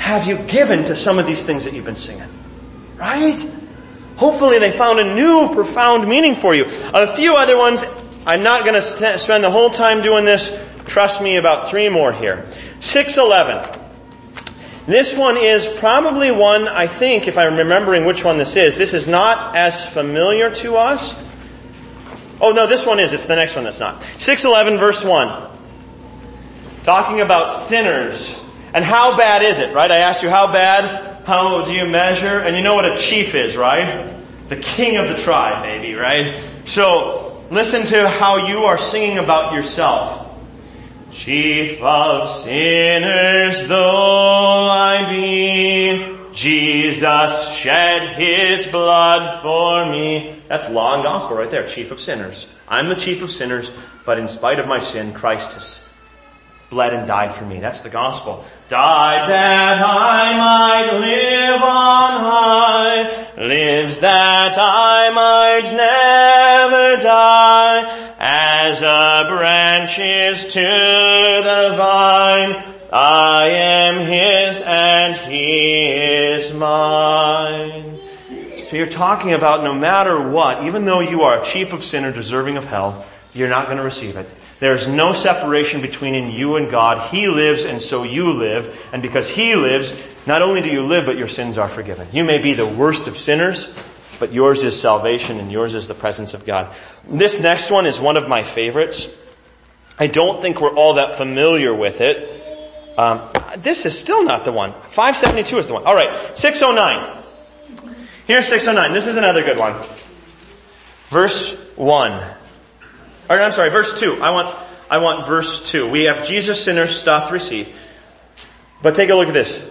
have you given to some of these things that you've been singing? Right? Hopefully they found a new, profound meaning for you. A few other ones, I'm not going to st- spend the whole time doing this. Trust me, about three more here. six eleven. This one is probably one, I think, if I'm remembering which one this is, this is not as familiar to us. Oh no, this one is. It's the next one that's not. six eleven verse one. Talking about sinners. And how bad is it, right? I asked you how bad, how do you measure? And you know what a chief is, right? The king of the tribe, maybe, right? So, listen to how you are singing about yourself. Chief of sinners though I be, Jesus shed His blood for me. That's law and gospel right there, chief of sinners. I'm the chief of sinners, but in spite of my sin, Christ has bled and died for me. That's the gospel. Died that I might live on high, lives that I might never die. As a branch is to the vine, I am His and He is mine. So you're talking about no matter what, even though you are a chief of sinner deserving of hell, you're not going to receive it. There's no separation between you and God. He lives and so you live. And because He lives, not only do you live, but your sins are forgiven. You may be the worst of sinners, but yours is salvation and yours is the presence of God. This next one is one of my favorites. I don't think we're all that familiar with it. Um, this is still not the one. five seventy-two is the one. All right, six oh nine. Here's six oh nine. This is another good one. Verse one. Or I'm sorry, verse two. I want, I want verse two. We have Jesus sinners doth receive. But take a look at this.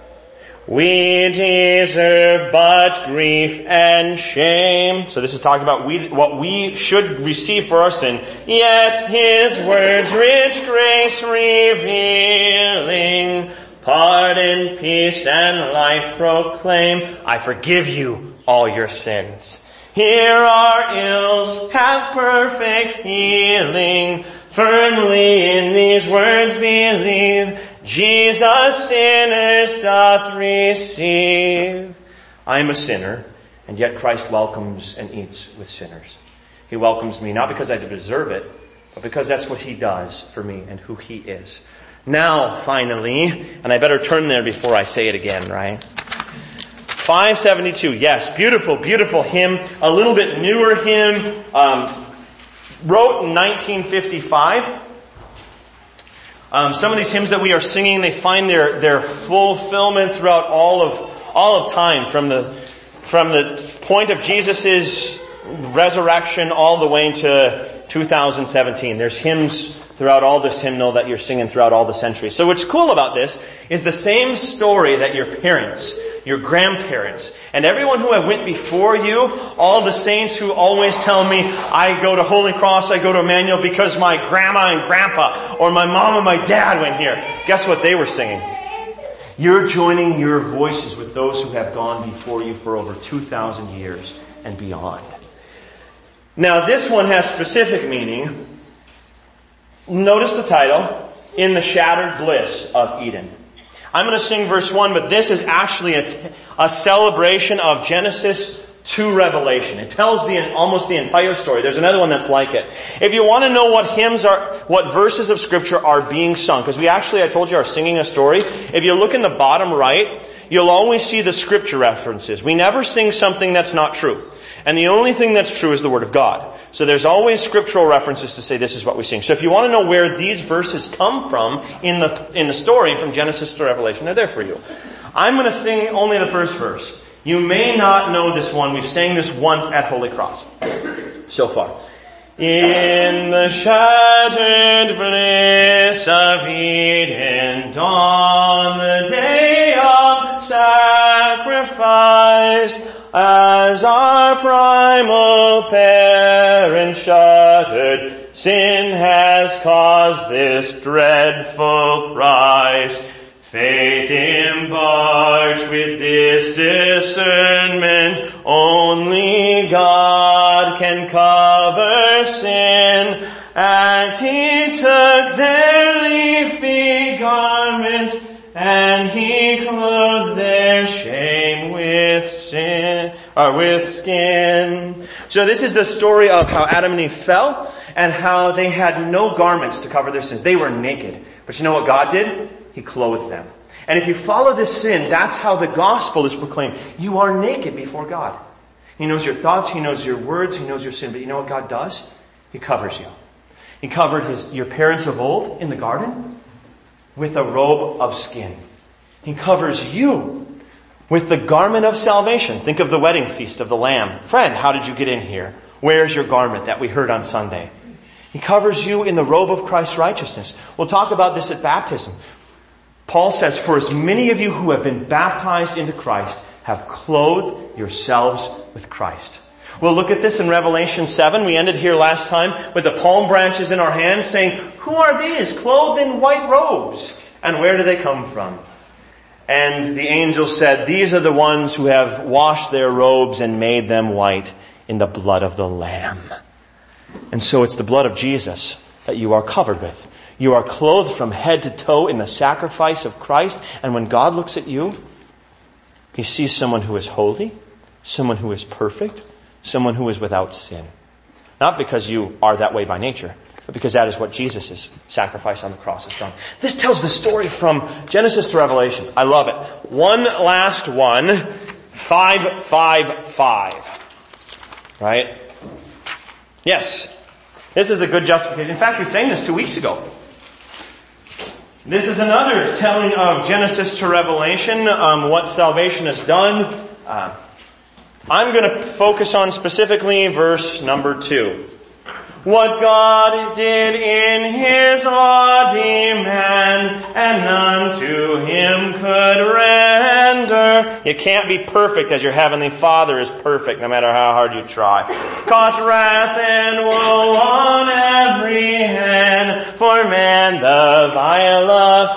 We deserve but grief and shame. So this is talking about we, what we should receive for our sin. Yet His words rich grace revealing, pardon, peace, and life proclaim. I forgive you all your sins. Here our ills have perfect healing. Firmly in these words believe, Jesus sinners doth receive. I am a sinner, and yet Christ welcomes and eats with sinners. He welcomes me not because I deserve it, but because that's what He does for me and who He is. Now, finally, and I better turn there before I say it again, right? five seventy-two, yes, beautiful, beautiful hymn, a little bit newer hymn, um, wrote in nineteen fifty-five. Um, some of these hymns that we are singing, they find their, their fulfillment throughout all of, all of time, from the, from the point of Jesus' resurrection all the way to two thousand seventeen. There's hymns throughout all this hymnal that you're singing throughout all the centuries. So what's cool about this is the same story that your parents, your grandparents, and everyone who went before you, all the saints who always tell me, I go to Holy Cross, I go to Emmanuel because my grandma and grandpa, or my mom and my dad went here. Guess what they were singing? You're joining your voices with those who have gone before you for over two thousand years and beyond. Now this one has specific meaning. Notice the title, In the Shattered Bliss of Eden. I'm going to sing verse one, but this is actually a, t- a celebration of Genesis to Revelation. It tells the almost the entire story. There's another one that's like it. If you want to know what hymns are, what verses of Scripture are being sung, because we actually, I told you, are singing a story. If you look in the bottom right, you'll always see the Scripture references. We never sing something that's not true. And the only thing that's true is the Word of God. So there's always scriptural references to say this is what we sing. So if you want to know where these verses come from in the in the story from Genesis to Revelation, they're there for you. I'm going to sing only the first verse. You may not know this one. We've sang this once at Holy Cross so far. In the shattered bliss of Eden, on the day of sacrifice, as our primal parent shuddered, sin has caused this dreadful price. Faith embarked with this discernment, only God can cover sin, as He took their leafy garments and he clothed their shame with sin, or with skin. So this is the story of how Adam and Eve fell, and how they had no garments to cover their sins. They were naked. But you know what God did? He clothed them. And if you follow this sin, that's how the gospel is proclaimed. You are naked before God. He knows your thoughts, He knows your words, He knows your sin. But you know what God does? He covers you. He covered his, your parents of old in the garden with a robe of skin. He covers you with the garment of salvation. Think of the wedding feast of the Lamb. Friend, how did you get in here? Where's your garment that we heard on Sunday? He covers you in the robe of Christ's righteousness. We'll talk about this at baptism. Paul says, for as many of you who have been baptized into Christ have clothed yourselves with Christ. We'll look at this in Revelation seven. We ended here last time with the palm branches in our hands saying, who are these clothed in white robes? And where do they come from? And the angel said, these are the ones who have washed their robes and made them white in the blood of the Lamb. And so it's the blood of Jesus that you are covered with. You are clothed from head to toe in the sacrifice of Christ. And when God looks at you, He sees someone who is holy, someone who is perfect, someone who is without sin. Not because you are that way by nature, but because that is what Jesus' sacrifice on the cross has done. This tells the story from Genesis to Revelation. I love it. One last one. Five, five, five. Right? Yes. This is a good justification. In fact, we sang this two weeks ago. This is another telling of Genesis to Revelation, um, what salvation has done. Uh, I'm going to focus on specifically verse number two. What God did in His law demand, and none to Him could render. You can't be perfect as your heavenly Father is perfect, no matter how hard you try. Cause wrath and woe on every hand, for man the vile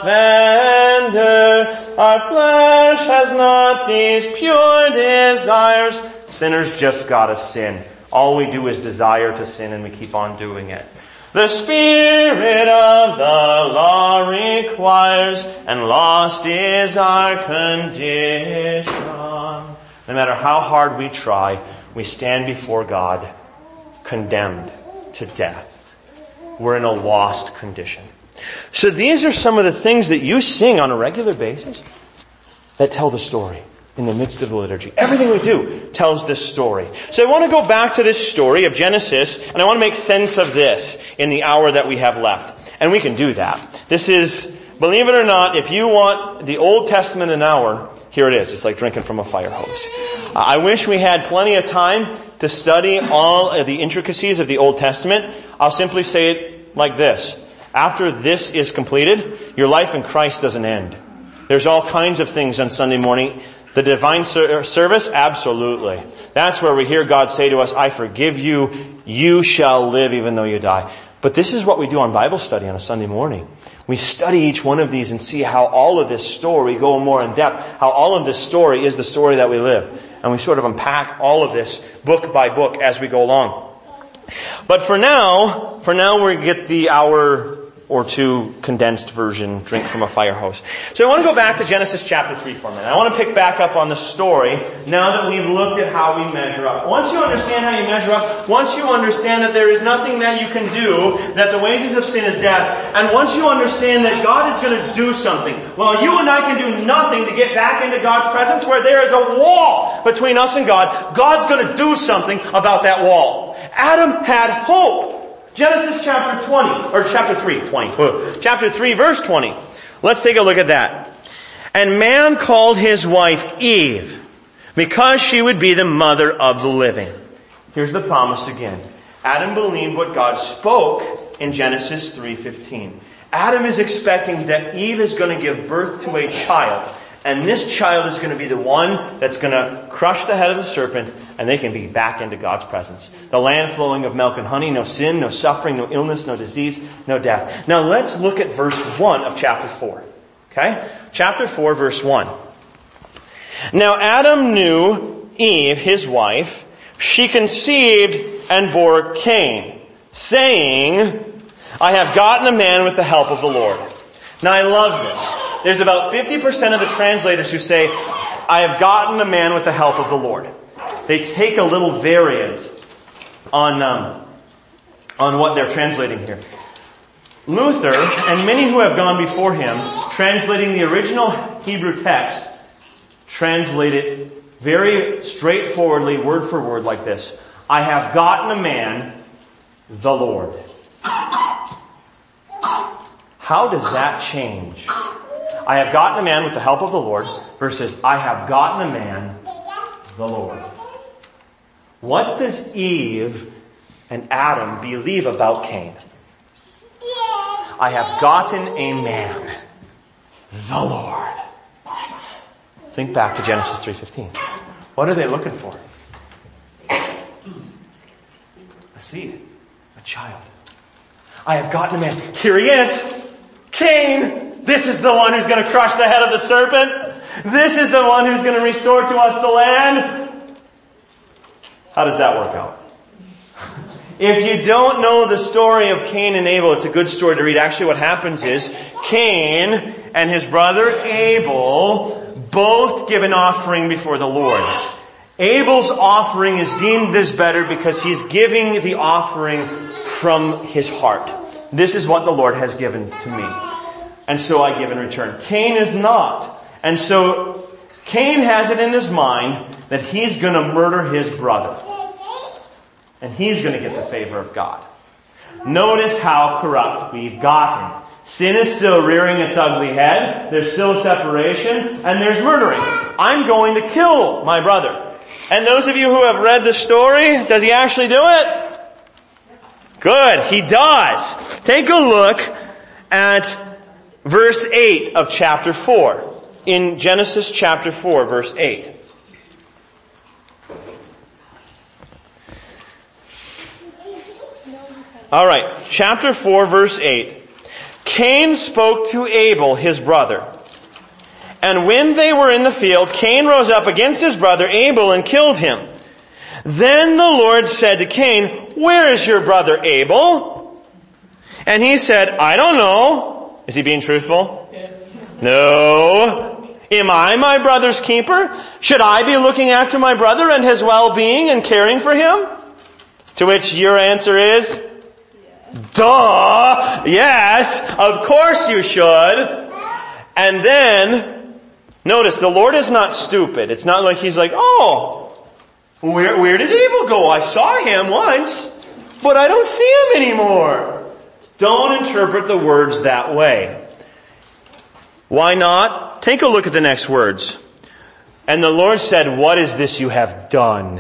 offender. Our flesh has not these pure desires. Sinners just gotta sin. All we do is desire to sin and we keep on doing it. The Spirit of the law requires, and lost is our condition. No matter how hard we try, we stand before God condemned to death. We're in a lost condition. So these are some of the things that you sing on a regular basis that tell the story. In the midst of the liturgy. Everything we do tells this story. So I want to go back to this story of Genesis, and I want to make sense of this in the hour that we have left. And we can do that. This is, believe it or not, if you want the Old Testament an hour, here it is. It's like drinking from a fire hose. Uh, I wish we had plenty of time to study all of the intricacies of the Old Testament. I'll simply say it like this. After this is completed, your life in Christ doesn't end. There's all kinds of things on Sunday morning. The divine ser- service? Absolutely. That's where we hear God say to us, I forgive you, you shall live even though you die. But this is what we do on Bible study on a Sunday morning. We study each one of these and see how all of this story, go more in depth, how all of this story is the story that we live. And we sort of unpack all of this book by book as we go along. But for now, for now we get the hour or two condensed version, drink from a fire hose. So I want to go back to Genesis chapter three for a minute. I want to pick back up on the story now that we've looked at how we measure up. Once you understand how you measure up, once you understand that there is nothing that you can do, that the wages of sin is death, and once you understand that God is going to do something, well, you and I can do nothing to get back into God's presence where there is a wall between us and God. God's going to do something about that wall. Adam had hope. Genesis chapter twenty, or chapter three, twenty, chapter three verse twenty. Let's take a look at that. And man called his wife Eve, because she would be the mother of the living. Here's the promise again. Adam believed what God spoke in Genesis three fifteen. Adam is expecting that Eve is going to give birth to a child. And this child is going to be the one that's going to crush the head of the serpent, and they can be back into God's presence. The land flowing of milk and honey, no sin, no suffering, no illness, no disease, no death. Now let's look at verse one of chapter four. Okay? Chapter four, verse one. Now Adam knew Eve, his wife. She conceived and bore Cain, saying, I have gotten a man with the help of the Lord. Now I love this. There's about fifty percent of the translators who say, I have gotten a man with the help of the Lord. They take a little variant on, um, on what they're translating here. Luther, and many who have gone before him, translating the original Hebrew text, translate it very straightforwardly, word for word, like this. I have gotten a man, the Lord. How does that change? I have gotten a man with the help of the Lord versus I have gotten a man, the Lord. What does Eve and Adam believe about Cain? I have gotten a man, the Lord. Think back to Genesis three fifteen. What are they looking for? A seed, a child. I have gotten a man. Here he is. Cain. This is the one who's going to crush the head of the serpent. This is the one who's going to restore to us the land. How does that work out? If you don't know the story of Cain and Abel, it's a good story to read. Actually, what happens is Cain and his brother Abel both give an offering before the Lord. Abel's offering is deemed as better because he's giving the offering from his heart. This is what the Lord has given to me. And so I give in return. Cain is not. And so Cain has it in his mind that he's going to murder his brother. And he's going to get the favor of God. Notice how corrupt we've gotten. Sin is still rearing its ugly head. There's still a separation. And there's murdering. I'm going to kill my brother. And those of you who have read the story, does he actually do it? Good, he does. Take a look at verse eight of chapter four. In Genesis chapter four, verse eight. Alright, chapter four, verse eight. Cain spoke to Abel, his brother. And when they were in the field, Cain rose up against his brother Abel and killed him. Then the Lord said to Cain, where is your brother Abel? And he said, I don't know. Is he being truthful? No. Am I my brother's keeper? Should I be looking after my brother and his well-being and caring for him? To which your answer is, duh, yes, of course you should. And then, notice, the Lord is not stupid. It's not like he's like, oh, where, where did Abel go? I saw him once, but I don't see him anymore. Don't interpret the words that way. Why not? Take a look at the next words. And the Lord said, what is this you have done?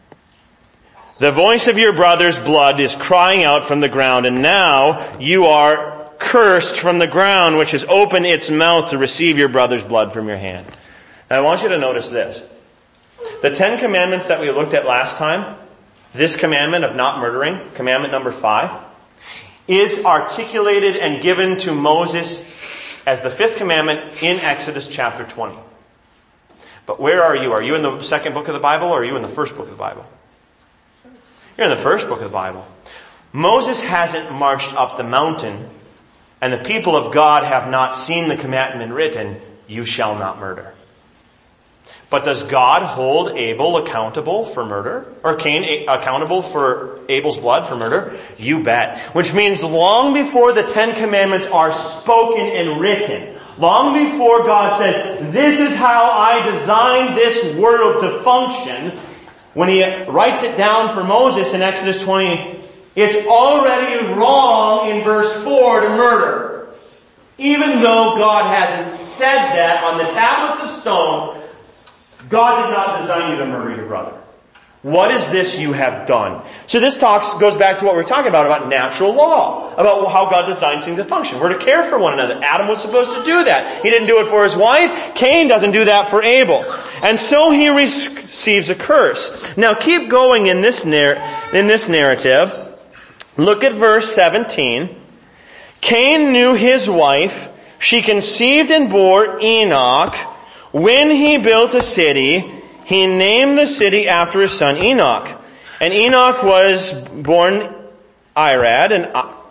The voice of your brother's blood is crying out from the ground, and now you are cursed from the ground, which has opened its mouth to receive your brother's blood from your hand. Now I want you to notice this. The Ten Commandments that we looked at last time, this commandment of not murdering, commandment number five, is articulated and given to Moses as the fifth commandment in Exodus chapter twenty. But where are you? Are you in the second book of the Bible or are you in the first book of the Bible? You're in the first book of the Bible. Moses hasn't marched up the mountain and the people of God have not seen the commandment written, you shall not murder. But does God hold Abel accountable for murder? Or Cain a- accountable for Abel's blood for murder? You bet. Which means long before the Ten Commandments are spoken and written, long before God says, this is how I designed this world to function, when he writes it down for Moses in Exodus twenty, it's already wrong in verse four to murder. Even though God hasn't said that on the tablets of stone, God did not design you to murder your brother. What is this you have done? So this talks, goes back to what we we're talking about, about natural law, about how God designs things to function. We're to care for one another. Adam was supposed to do that. He didn't do it for his wife. Cain doesn't do that for Abel. And so he receives a curse. Now keep going in this, narr- in this narrative. Look at verse seventeen. Cain knew his wife. She conceived and bore Enoch. When he built a city, he named the city after his son Enoch. And Enoch was born Irad, and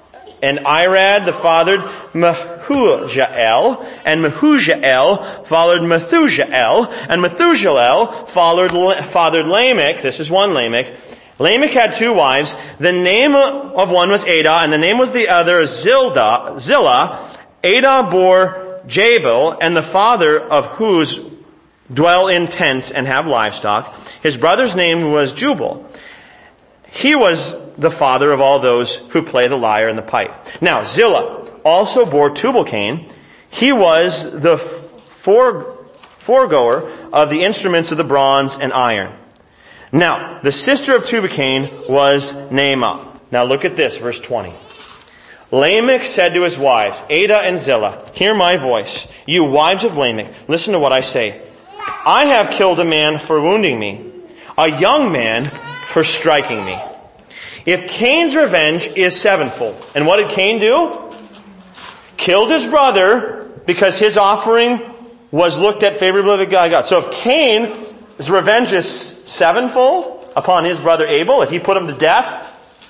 And Irad the fathered Mehujael, and Mehujael fathered Methujael, and Methujael fathered, fathered Lamech. This is one Lamech. Lamech had two wives. The name of one was Ada, and the name was the other Zilda, Zillah. Ada bore Jabal, and the father of whose dwell in tents and have livestock. His brother's name was Jubal. He was the father of all those who play the lyre and the pipe. Now, Zillah also bore Tubal-Cain. He was the fore, foregoer of the instruments of the bronze and iron. Now, the sister of Tubal-Cain was Naamah. Now look at this, verse twenty. Lamech said to his wives, Ada and Zillah, hear my voice. You wives of Lamech, listen to what I say. I have killed a man for wounding me, a young man for striking me. If Cain's revenge is sevenfold, and what did Cain do? Killed his brother because his offering was looked at favorably by God. So if Cain's revenge is sevenfold upon his brother Abel, if he put him to death,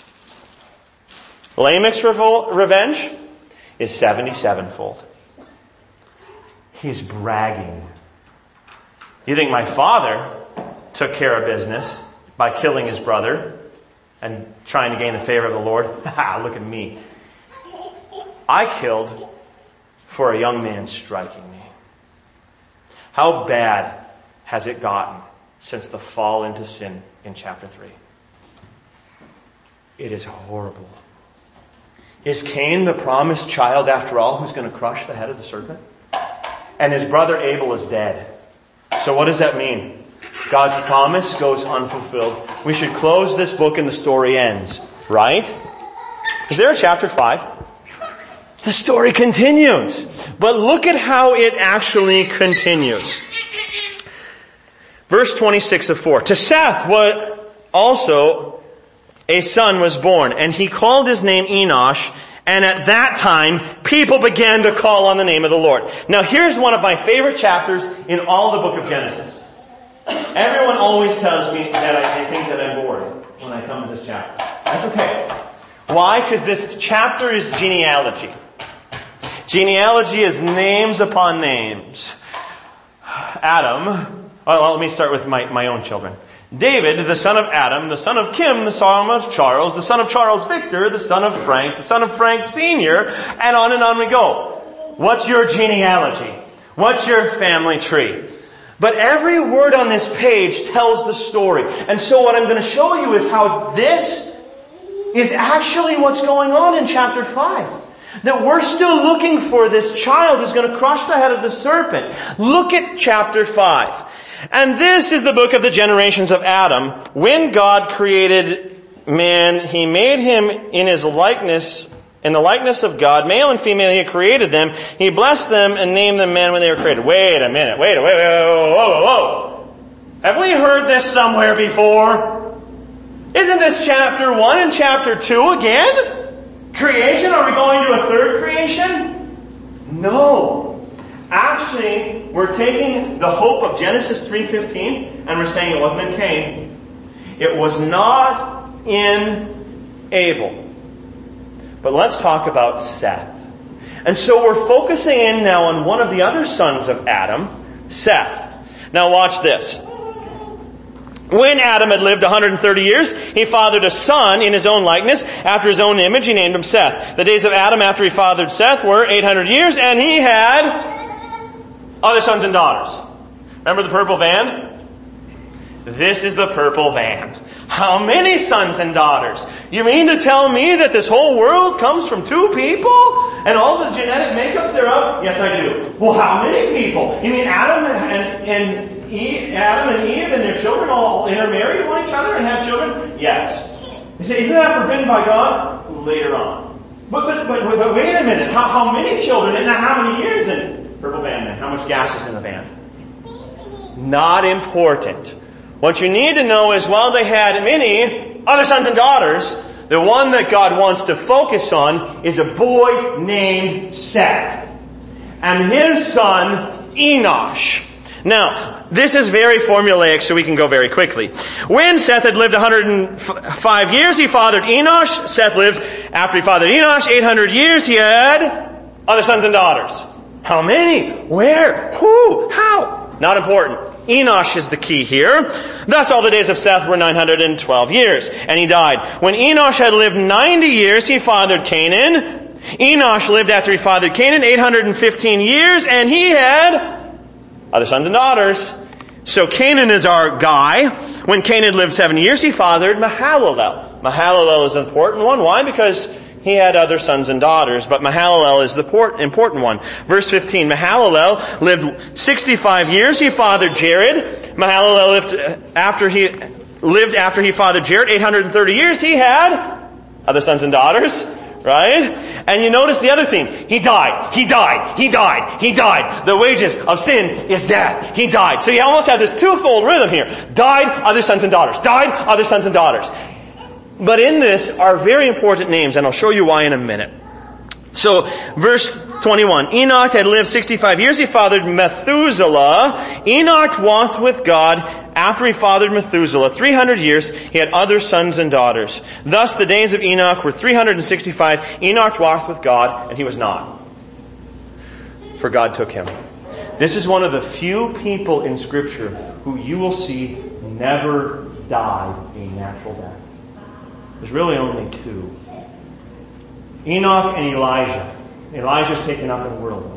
Lamech's revenge is seventy-sevenfold. He is bragging. You think my father took care of business by killing his brother and trying to gain the favor of the Lord? Ha, look at me. I killed for a young man striking me. How bad has it gotten since the fall into sin in chapter three? It is horrible. Is Cain the promised child after all who's going to crush the head of the serpent? And his brother Abel is dead. So what does that mean? God's promise goes unfulfilled. We should close this book and the story ends, right? Is there a chapter five? The story continues. But look at how it actually continues. Verse twenty-six of four. To Seth was also a son was born, and he called his name Enosh, and at that time, people began to call on the name of the Lord. Now here's one of my favorite chapters in all the book of Genesis. Everyone always tells me that I, they think that I'm bored when I come to this chapter. That's okay. Why? Because this chapter is genealogy. Genealogy is names upon names. Adam, well, let me start with my, my own children. David, the son of Adam, the son of Kim, the son of Charles, the son of Charles Victor, the son of Frank, the son of Frank Senior, and on and on we go. What's your genealogy? What's your family tree? But every word on this page tells the story. And so what I'm going to show you is how this is actually what's going on in chapter five. That we're still looking for this child who's going to crush the head of the serpent. Look at chapter five. And this is the book of the generations of Adam. When God created man, He made him in His likeness, in the likeness of God. Male and female, He created them. He blessed them and named them man when they were created. Wait a minute. Wait, wait, wait, whoa, whoa, whoa, whoa. Have we heard this somewhere before? Isn't this chapter one and chapter two again? Creation? Are we going to a third creation? No. Actually, we're taking the hope of Genesis three fifteen and we're saying it wasn't in Cain. It was not in Abel. But let's talk about Seth. And so we're focusing in now on one of the other sons of Adam, Seth. Now watch this. When Adam had lived one hundred thirty years, he fathered a son in his own likeness, after his own image. He named him Seth. The days of Adam after he fathered Seth were eight hundred years, and he had other sons and daughters. Remember the purple van? This is the purple van. How many sons and daughters? You mean to tell me that this whole world comes from two people? And all the genetic makeups thereof? Yes, I do. Well, how many people? You mean Adam and, and Eve, Adam and Eve and their children all intermarry one each other and have children? Yes. You say, isn't that forbidden by God? Later on. But, but, but, but wait a minute. How, how many children and how many years in purple van then? How much gas is in the van? Not important. What you need to know is while they had many other sons and daughters, the one that God wants to focus on is a boy named Seth. And his son, Enosh. Now, this is very formulaic, so we can go very quickly. When Seth had lived one hundred five years, he fathered Enosh. Seth lived, after he fathered Enosh, eight hundred years. He had other sons and daughters. How many? Where? Who? How? Not important. Enosh is the key here. Thus all the days of Seth were nine hundred twelve years, and he died. When Enosh had lived ninety years, he fathered Canaan. Enosh lived after he fathered Canaan eight hundred fifteen years, and he had other sons and daughters. So Canaan is our guy. When Canaan lived seventy years, he fathered Mahalalel. Mahalalel is an important one. Why? Because he had other sons and daughters, but Mahalalel is the important one. Verse fifteen, Mahalalel lived sixty-five years. He fathered Jared. Mahalalel lived after he lived after he fathered Jared eight hundred thirty years. He had other sons and daughters. Right? And you notice the other theme. He died. He died. He died. He died. The wages of sin is death. He died. So you almost have this twofold rhythm here. Died, other sons and daughters. Died, other sons and daughters. But in this are very important names, and I'll show you why in a minute. So, verse twenty-one. Enoch had lived sixty-five years. He fathered Methuselah. Enoch walked with God. After he fathered Methuselah three hundred years, he had other sons and daughters. Thus the days of Enoch were three hundred sixty-five. Enoch walked with God, and he was not, for God took him. This is one of the few people in Scripture who you will see never died a natural death. There's really only two. Enoch and Elijah. Elijah's taken up in the whirlwind.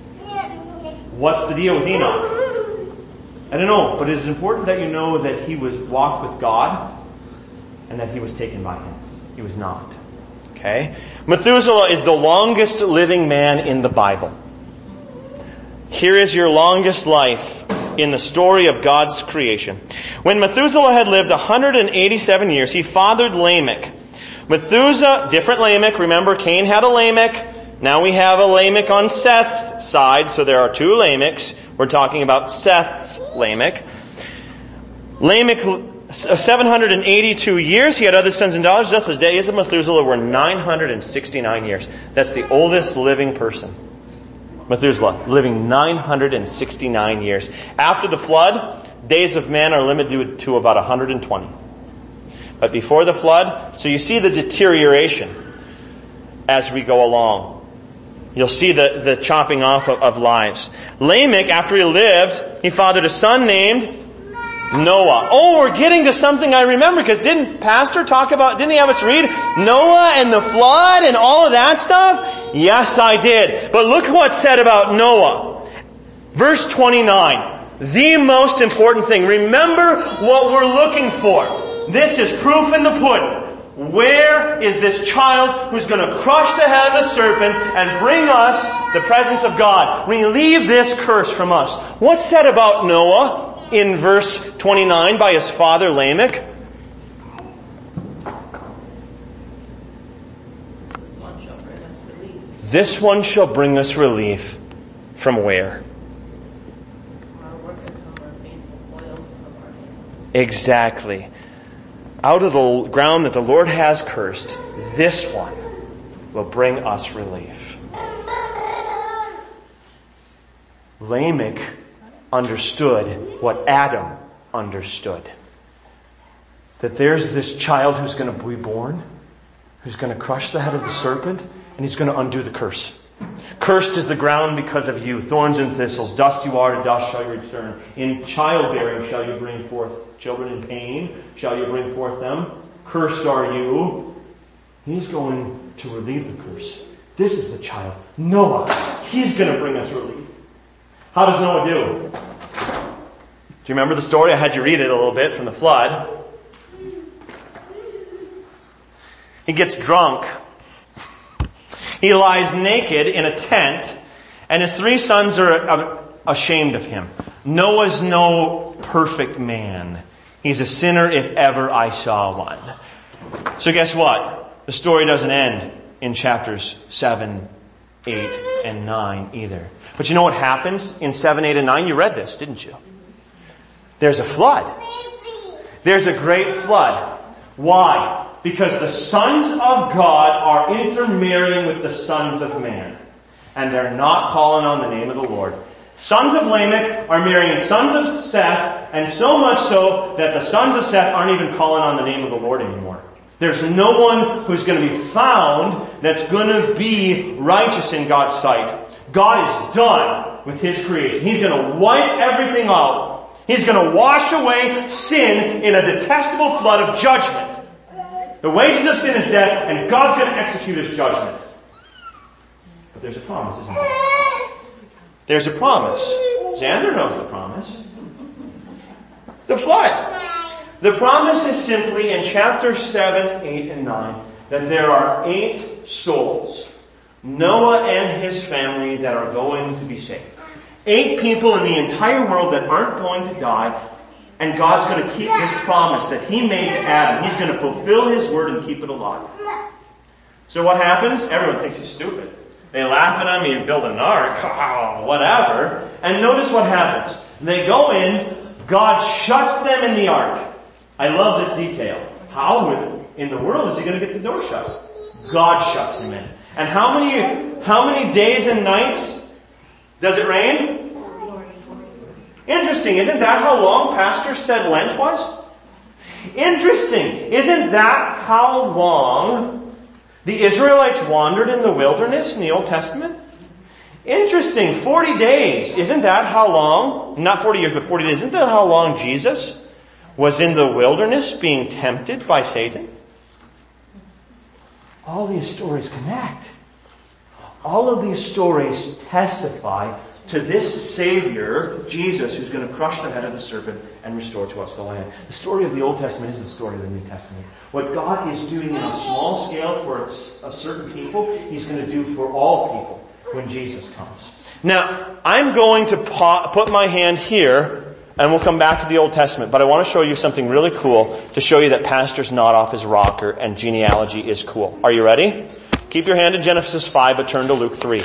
What's the deal with Enoch? I don't know, but it is important that you know that he was walked with God and that he was taken by him. He was not. Okay? Methuselah is the longest living man in the Bible. Here is your longest life in the story of God's creation. When Methuselah had lived one hundred eighty-seven years, he fathered Lamech. Methuselah, different Lamech. Remember, Cain had a Lamech. Now we have a Lamech on Seth's side, so there are two Lamechs. We're talking about Seth's Lamech. Lamech, seven hundred eighty-two years. He had other sons and daughters. Thus the days of Methuselah were nine hundred sixty-nine years. That's the oldest living person. Methuselah, living nine hundred sixty-nine years. After the flood, days of man are limited to about one hundred twenty. But before the flood, so you see the deterioration as we go along. You'll see the, the chopping off of, of lives. Lamech, after he lived, he fathered a son named Noah. Oh, we're getting to something I remember, because didn't Pastor talk about, didn't he have us read Noah and the flood and all of that stuff? Yes, I did. But look what's said about Noah. Verse twenty-nine. The most important thing. Remember what we're looking for. This is proof in the pudding. Where is this child who's going to crush the head of the serpent and bring us the presence of God? Relieve this curse from us. What's said about Noah in verse twenty-nine by his father Lamech? This one shall bring us relief. This one shall bring us relief. From where? Our work until our painful toils of our hands. Exactly. Out of the ground that the Lord has cursed, this one will bring us relief. Lamech understood what Adam understood. That there's this child who's going to be born, who's going to crush the head of the serpent, and he's going to undo the curse. Cursed is the ground because of you, thorns and thistles, dust you are, to dust shall you return. In childbearing shall you bring forth children, in pain shall you bring forth them. Cursed are you. He's going to relieve the curse. This is the child, Noah. He's going to bring us relief. How does Noah do? Do you remember the story? I had you read it a little bit from the flood. He gets drunk. He lies naked in a tent, and his three sons are ashamed of him. Noah's no perfect man. He's a sinner if ever I saw one. So guess what? The story doesn't end in chapters seven, eight, and nine either. But you know what happens in seven, eight, and nine? You read this, didn't you? There's a flood. There's a great flood. Why? Because the sons of God are intermarrying with the sons of man. And they're not calling on the name of the Lord. Sons of Lamech are marrying sons of Seth, and so much so that the sons of Seth aren't even calling on the name of the Lord anymore. There's no one who's going to be found that's going to be righteous in God's sight. God is done with His creation. He's going to wipe everything out. He's going to wash away sin in a detestable flood of judgment. The wages of sin is death, and God's going to execute His judgment. But there's a promise, isn't there? There's a promise. Xander knows the promise. The flood. The promise is simply in chapter seven, eight, and nine that there are eight souls, Noah and his family, that are going to be saved. Eight people in the entire world that aren't going to die, and God's going to keep His promise that He made to Adam. He's going to fulfill His word and keep it alive. So what happens? Everyone thinks he's stupid. They laugh at him, you build an ark, oh, whatever. And notice what happens. They go in, God shuts them in the ark. I love this detail. How in the world is He going to get the door shut? God shuts them in. And how many, how many days and nights does it rain? Interesting. Isn't that how long Pastor said Lent was? Interesting. Isn't that how long the Israelites wandered in the wilderness in the Old Testament? Interesting. forty days. Isn't that how long, not forty years, but forty days, isn't that how long Jesus was in the wilderness being tempted by Satan? All these stories connect. All of these stories testify to this Savior, Jesus, who's going to crush the head of the serpent and restore to us the land. The story of the Old Testament is the story of the New Testament. What God is doing in a small scale for a certain people, He's going to do for all people when Jesus comes. Now, I'm going to put my hand here, and we'll come back to the Old Testament, but I want to show you something really cool to show you that Pastor's not off his rocker and genealogy is cool. Are you ready? Keep your hand in Genesis five, but turn to Luke three.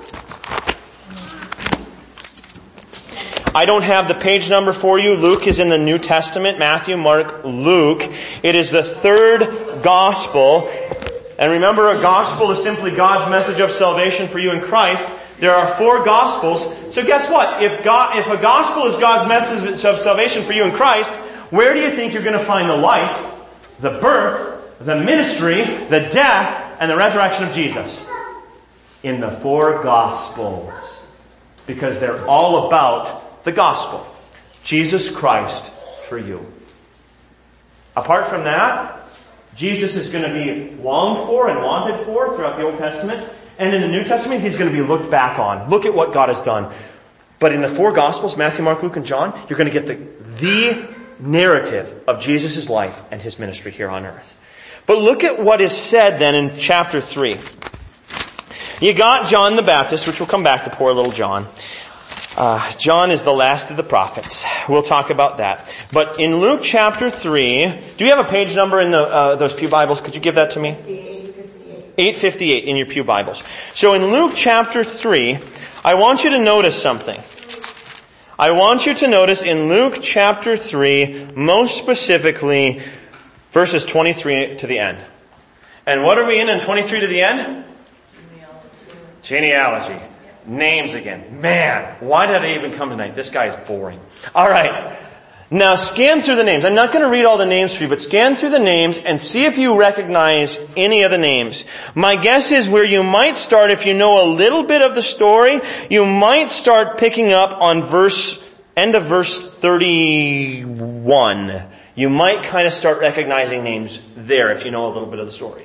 I don't have the page number for you. Luke is in the New Testament. Matthew, Mark, Luke. It is the third gospel. And remember, a gospel is simply God's message of salvation for you in Christ. There are four gospels. So guess what? If God, if a gospel is God's message of salvation for you in Christ, where do you think you're going to find the life, the birth, the ministry, the death, and the resurrection of Jesus? In the four gospels. Because they're all about the gospel. Jesus Christ for you. Apart from that, Jesus is going to be longed for and wanted for throughout the Old Testament. And in the New Testament, He's going to be looked back on. Look at what God has done. But in the four Gospels, Matthew, Mark, Luke, and John, you're going to get the, the narrative of Jesus' life and His ministry here on earth. But look at what is said then in chapter three. You got John the Baptist, which we'll come back to poor little John. Uh, John is the last of the prophets. We'll talk about that. But in Luke chapter three, do you have a page number in the, uh, those pew Bibles? Could you give that to me? eight fifty-eight in your pew Bibles. So in Luke chapter three, I want you to notice something. I want you to notice in Luke chapter three, most specifically, verses twenty-three to the end. And what are we in in twenty-three to the end? Genealogy. Genealogy. Names again. Man, why did I even come tonight? This guy is boring. Alright. Now scan through the names. I'm not going to read all the names for you, but scan through the names and see if you recognize any of the names. My guess is where you might start, if you know a little bit of the story, you might start picking up on verse, end of verse thirty-one. You might kind of start recognizing names there if you know a little bit of the story.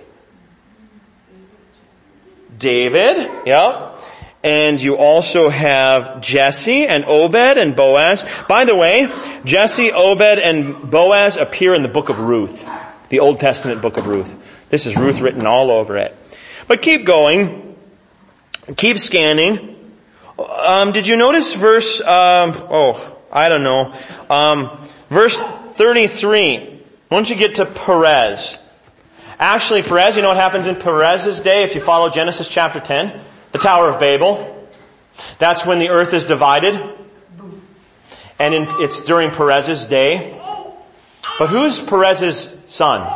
David, yeah. And you also have Jesse and Obed and Boaz. By the way, Jesse, Obed, and Boaz appear in the book of Ruth, the Old Testament book of Ruth. This is Ruth written all over it. But keep going. Keep scanning. Um, did you notice verse, um, oh, I don't know, um, verse thirty-three. Once you get to Perez. Actually, Perez, you know what happens in Perez's day if you follow Genesis chapter ten? The Tower of Babel. That's when the earth is divided. And in, it's during Perez's day. But who's Perez's son?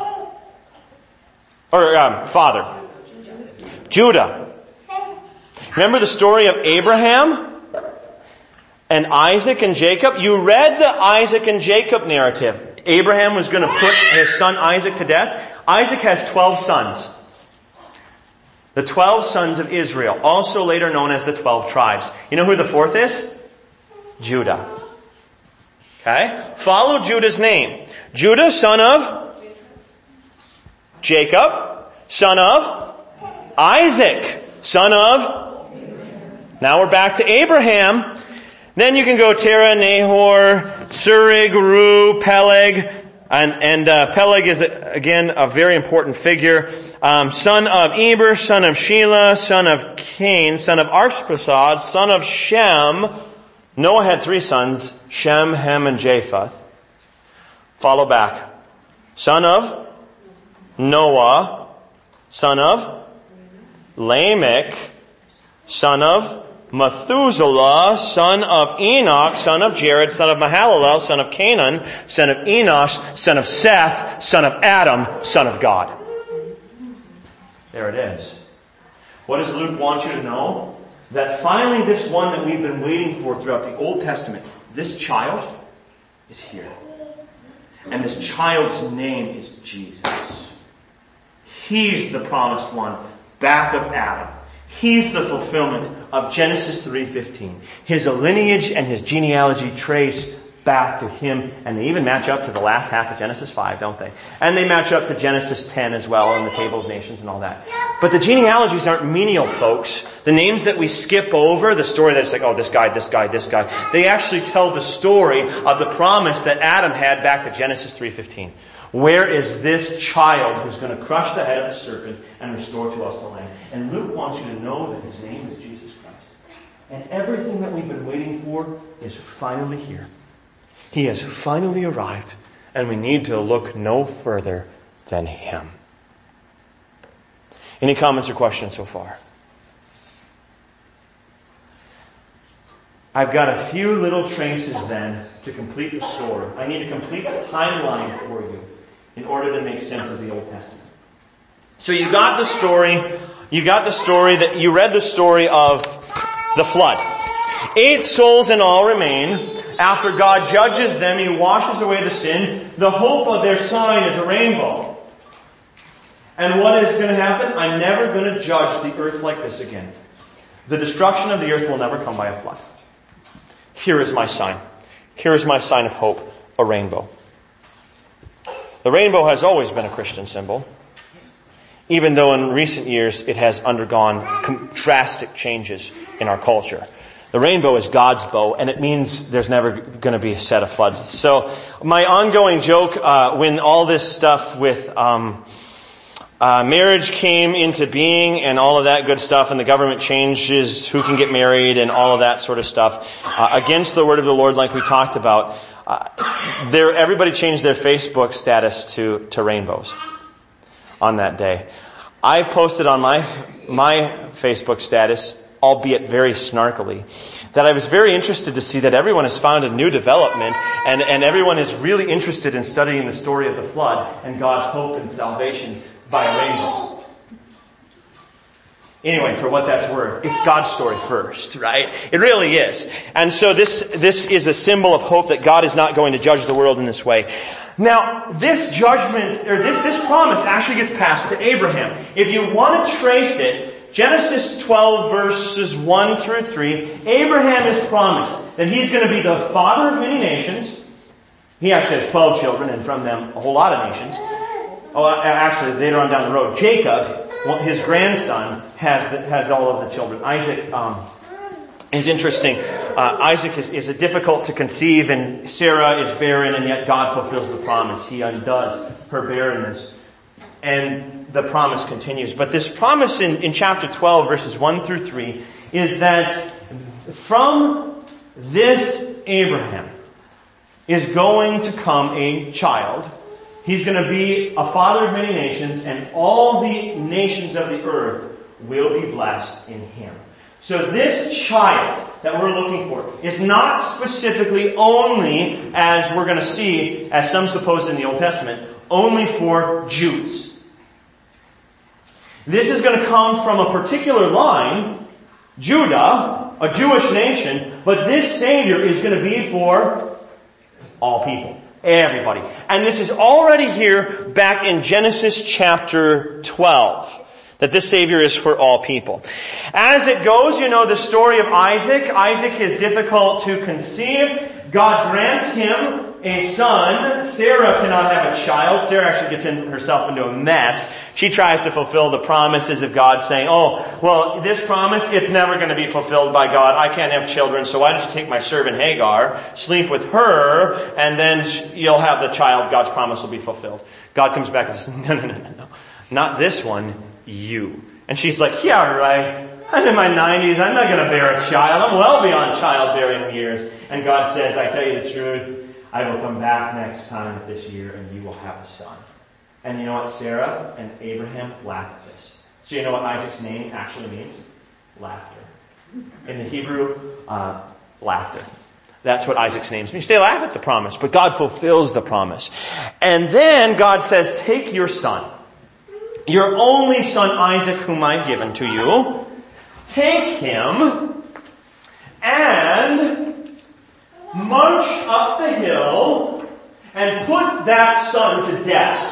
Or um, father? Judah. Remember the story of Abraham? and Isaac and Jacob. You read the Isaac and Jacob narrative. Abraham was going to put his son Isaac to death. Isaac has twelve sons. The twelve sons of Israel, also later known as the twelve tribes. You know who the fourth is? Judah. Okay? Follow Judah's name. Judah, son of Jacob, son of Isaac, son of... Now we're back to Abraham. Then you can go Terah, Nahor, Serug, Ru, Peleg, and, and uh, Peleg is, again, a very important figure. Um, son of Eber, son of Shelah, son of Cain, son of Arphaxad, son of Shem. Noah had three sons, Shem, Ham, and Japheth. Follow back. Son of Noah, son of Lamech, son of Methuselah, son of Enoch, son of Jared, son of Mahalalel, son of Canaan, son of Enosh, son of Seth, son of Adam, son of God. There it is. What does Luke want you to know? That finally this one that we've been waiting for throughout the Old Testament, this child is here. And this child's name is Jesus. He's the promised one, back of Adam. He's the fulfillment of Genesis three fifteen. His lineage and his genealogy trace back to him, and they even match up to the last half of Genesis five, don't they? And they match up to Genesis ten as well, in the Table of Nations and all that. But the genealogies aren't menial, folks. The names that we skip over, the story that's like, oh, this guy, this guy, this guy, they actually tell the story of the promise that Adam had back to Genesis three fifteen. Where is this child who's going to crush the head of the serpent and restore to us the land? And Luke wants you to know that his name is Jesus Christ. And everything that we've been waiting for is finally here. He has finally arrived, and we need to look no further than him. Any comments or questions so far? I've got a few little traces then to complete the story. I need to complete the timeline for you in order to make sense of the Old Testament. So you got the story, you got the story that, you read the story of the flood. Eight souls in all remain. After God judges them, He washes away the sin. The hope of their sign is a rainbow. And what is going to happen? I'm never going to judge the earth like this again. The destruction of the earth will never come by a flood. Here is my sign. Here is my sign of hope, a rainbow. The rainbow has always been a Christian symbol, even though in recent years it has undergone drastic changes in our culture. The rainbow is God's bow, and it means there's never going to be a set of floods. So my ongoing joke, uh, when all this stuff with um uh marriage came into being and all of that good stuff, and the government changes who can get married and all of that sort of stuff, uh, against the word of the Lord, like we talked about, uh, there everybody changed their Facebook status to to rainbows on that day. I posted on my my Facebook status, albeit very snarkily, that I was very interested to see that everyone has found a new development, and, and everyone is really interested in studying the story of the flood and God's hope and salvation by a rainbow. Anyway, for what that's worth, it's God's story first, right? It really is. And so this, this is a symbol of hope that God is not going to judge the world in this way. Now, this judgment, or this, this promise actually gets passed to Abraham. If you want to trace it, Genesis twelve verses one through three, Abraham is promised that he's going to be the father of many nations. He actually has twelve children, and from them a whole lot of nations. Oh, actually, later on down the road, Jacob, his grandson, has the, has all of the children. Isaac um, is interesting. Uh, Isaac is, is difficult to conceive, and Sarah is barren, and yet God fulfills the promise. He undoes her barrenness. And the promise continues. But this promise in, in chapter twelve, verses one through three, is that from this Abraham is going to come a child. He's going to be a father of many nations, and all the nations of the earth will be blessed in him. So this child that we're looking for is not specifically only, as we're going to see, as some suppose in the Old Testament, only for Jews. This is going to come from a particular line, Judah, a Jewish nation, but this Savior is going to be for all people. Everybody. And this is already here back in Genesis chapter twelve. That this Savior is for all people. As it goes, you know the story of Isaac. Isaac is difficult to conceive. God grants him a son. Sarah cannot have a child. Sarah actually gets in herself into a mess. She tries to fulfill the promises of God, saying, oh, well, this promise, it's never going to be fulfilled by God. I can't have children, so why don't you take my servant Hagar, sleep with her, and then you'll have the child. God's promise will be fulfilled. God comes back and says, no, no, no, no, no. Not this one, you. And she's like, yeah, right. I'm in my nineties. I'm not going to bear a child. I'm well beyond childbearing years. And God says, I tell you the truth, I will come back next time this year and you will have a son. And you know what? Sarah and Abraham laugh at this. So you know what Isaac's name actually means? Laughter. In the Hebrew, uh, laughter. That's what Isaac's name means. They laugh at the promise, but God fulfills the promise. And then God says, take your son, your only son Isaac, whom I've given to you, take him and march up the hill and put that son to death.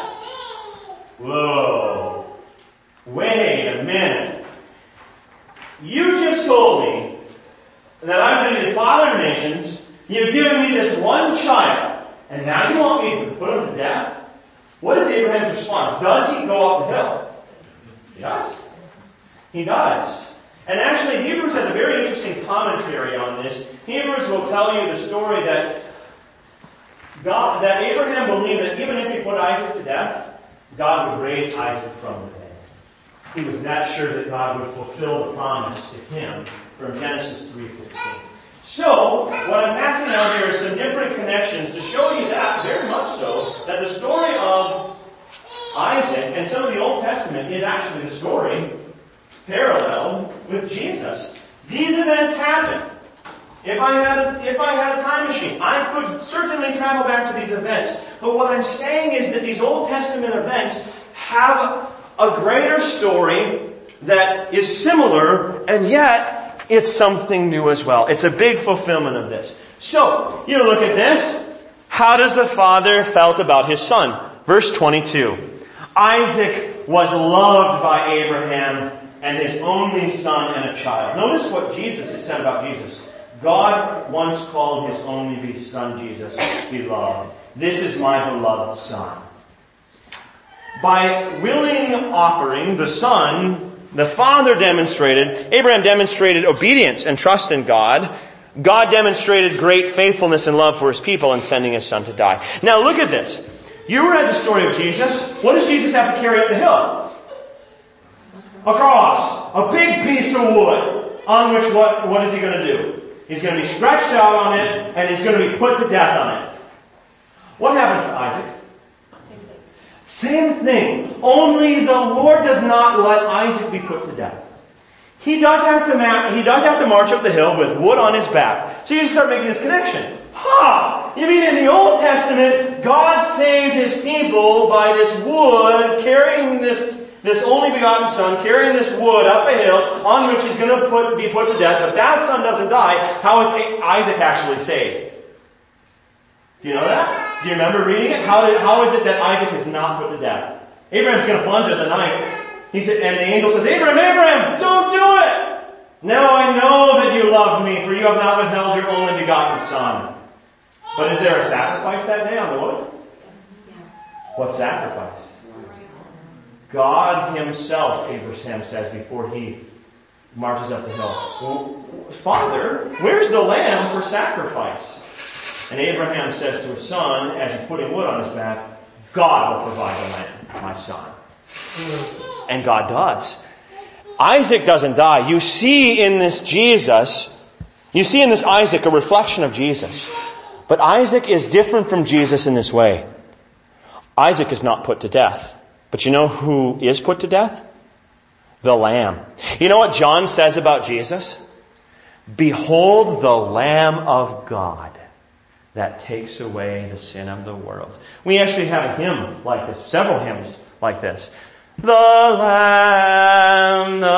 Whoa. Wait a minute. You just told me that I was going to be the father of nations. You've given me this one child. And now you want me to put him to death? What is Abraham's response? Does he go up the hill? He does. He does. And actually, Hebrews has a very interesting commentary on this. Hebrews will tell you the story that God, that Abraham believed that even if he put Isaac to death, God would raise Isaac from the dead. He was that sure that God would fulfill the promise to him from Genesis three fifteen. So, what I'm passing out here is some different connections to show you that, very much so, that the story of Isaac and some of the Old Testament is actually the story parallel with Jesus. These events happen. If I had a, if I had a time machine, I could certainly travel back to these events. But what I'm saying is that these Old Testament events have a greater story that is similar, and yet it's something new as well. It's a big fulfillment of this. So, you look at this. How does the father felt about his son? Verse twenty-two. Isaac was loved by Abraham and his only son and a child. Notice what Jesus has said about Jesus. God once called his only son Jesus beloved. This is my beloved son. By willing offering, the son, the father demonstrated, Abraham demonstrated obedience and trust in God. God demonstrated great faithfulness and love for his people in sending his son to die. Now look at this. You read the story of Jesus. What does Jesus have to carry up the hill? A cross. A big piece of wood. On which what, what is he going to do? He's going to be stretched out on it, and he's going to be put to death on it. What happens to Isaac? Same thing. Only the Lord does not let Isaac be put to death. He does have to ma- he does have to march up the hill with wood on his back. So you start making this connection. Ha! You mean in the Old Testament, God saved his people by this wood, carrying this, this only begotten son, carrying this wood up a hill on which he's going to put, be put to death. But that son doesn't die. How is Isaac actually saved? Do you know that? Do you remember reading it? How, did, how is it that Isaac is not put to death? Abraham's going to plunge at the knife. He said, and the angel says, Abraham, Abraham, don't do it! Now I know that you loved me, for you have not withheld your only begotten son. But is there a sacrifice that day on the wood? What sacrifice? God himself, Abraham says, before he marches up the hill. Father, where's the lamb for sacrifice? And Abraham says to his son, as he's putting wood on his back, God will provide the lamb, my son. And God does. Isaac doesn't die. You see in this Jesus, you see in this Isaac a reflection of Jesus. But Isaac is different from Jesus in this way. Isaac is not put to death. But you know who is put to death? The Lamb. You know what John says about Jesus? Behold the Lamb of God that takes away the sin of the world. We actually have a hymn like this, several hymns like this. The Lamb, the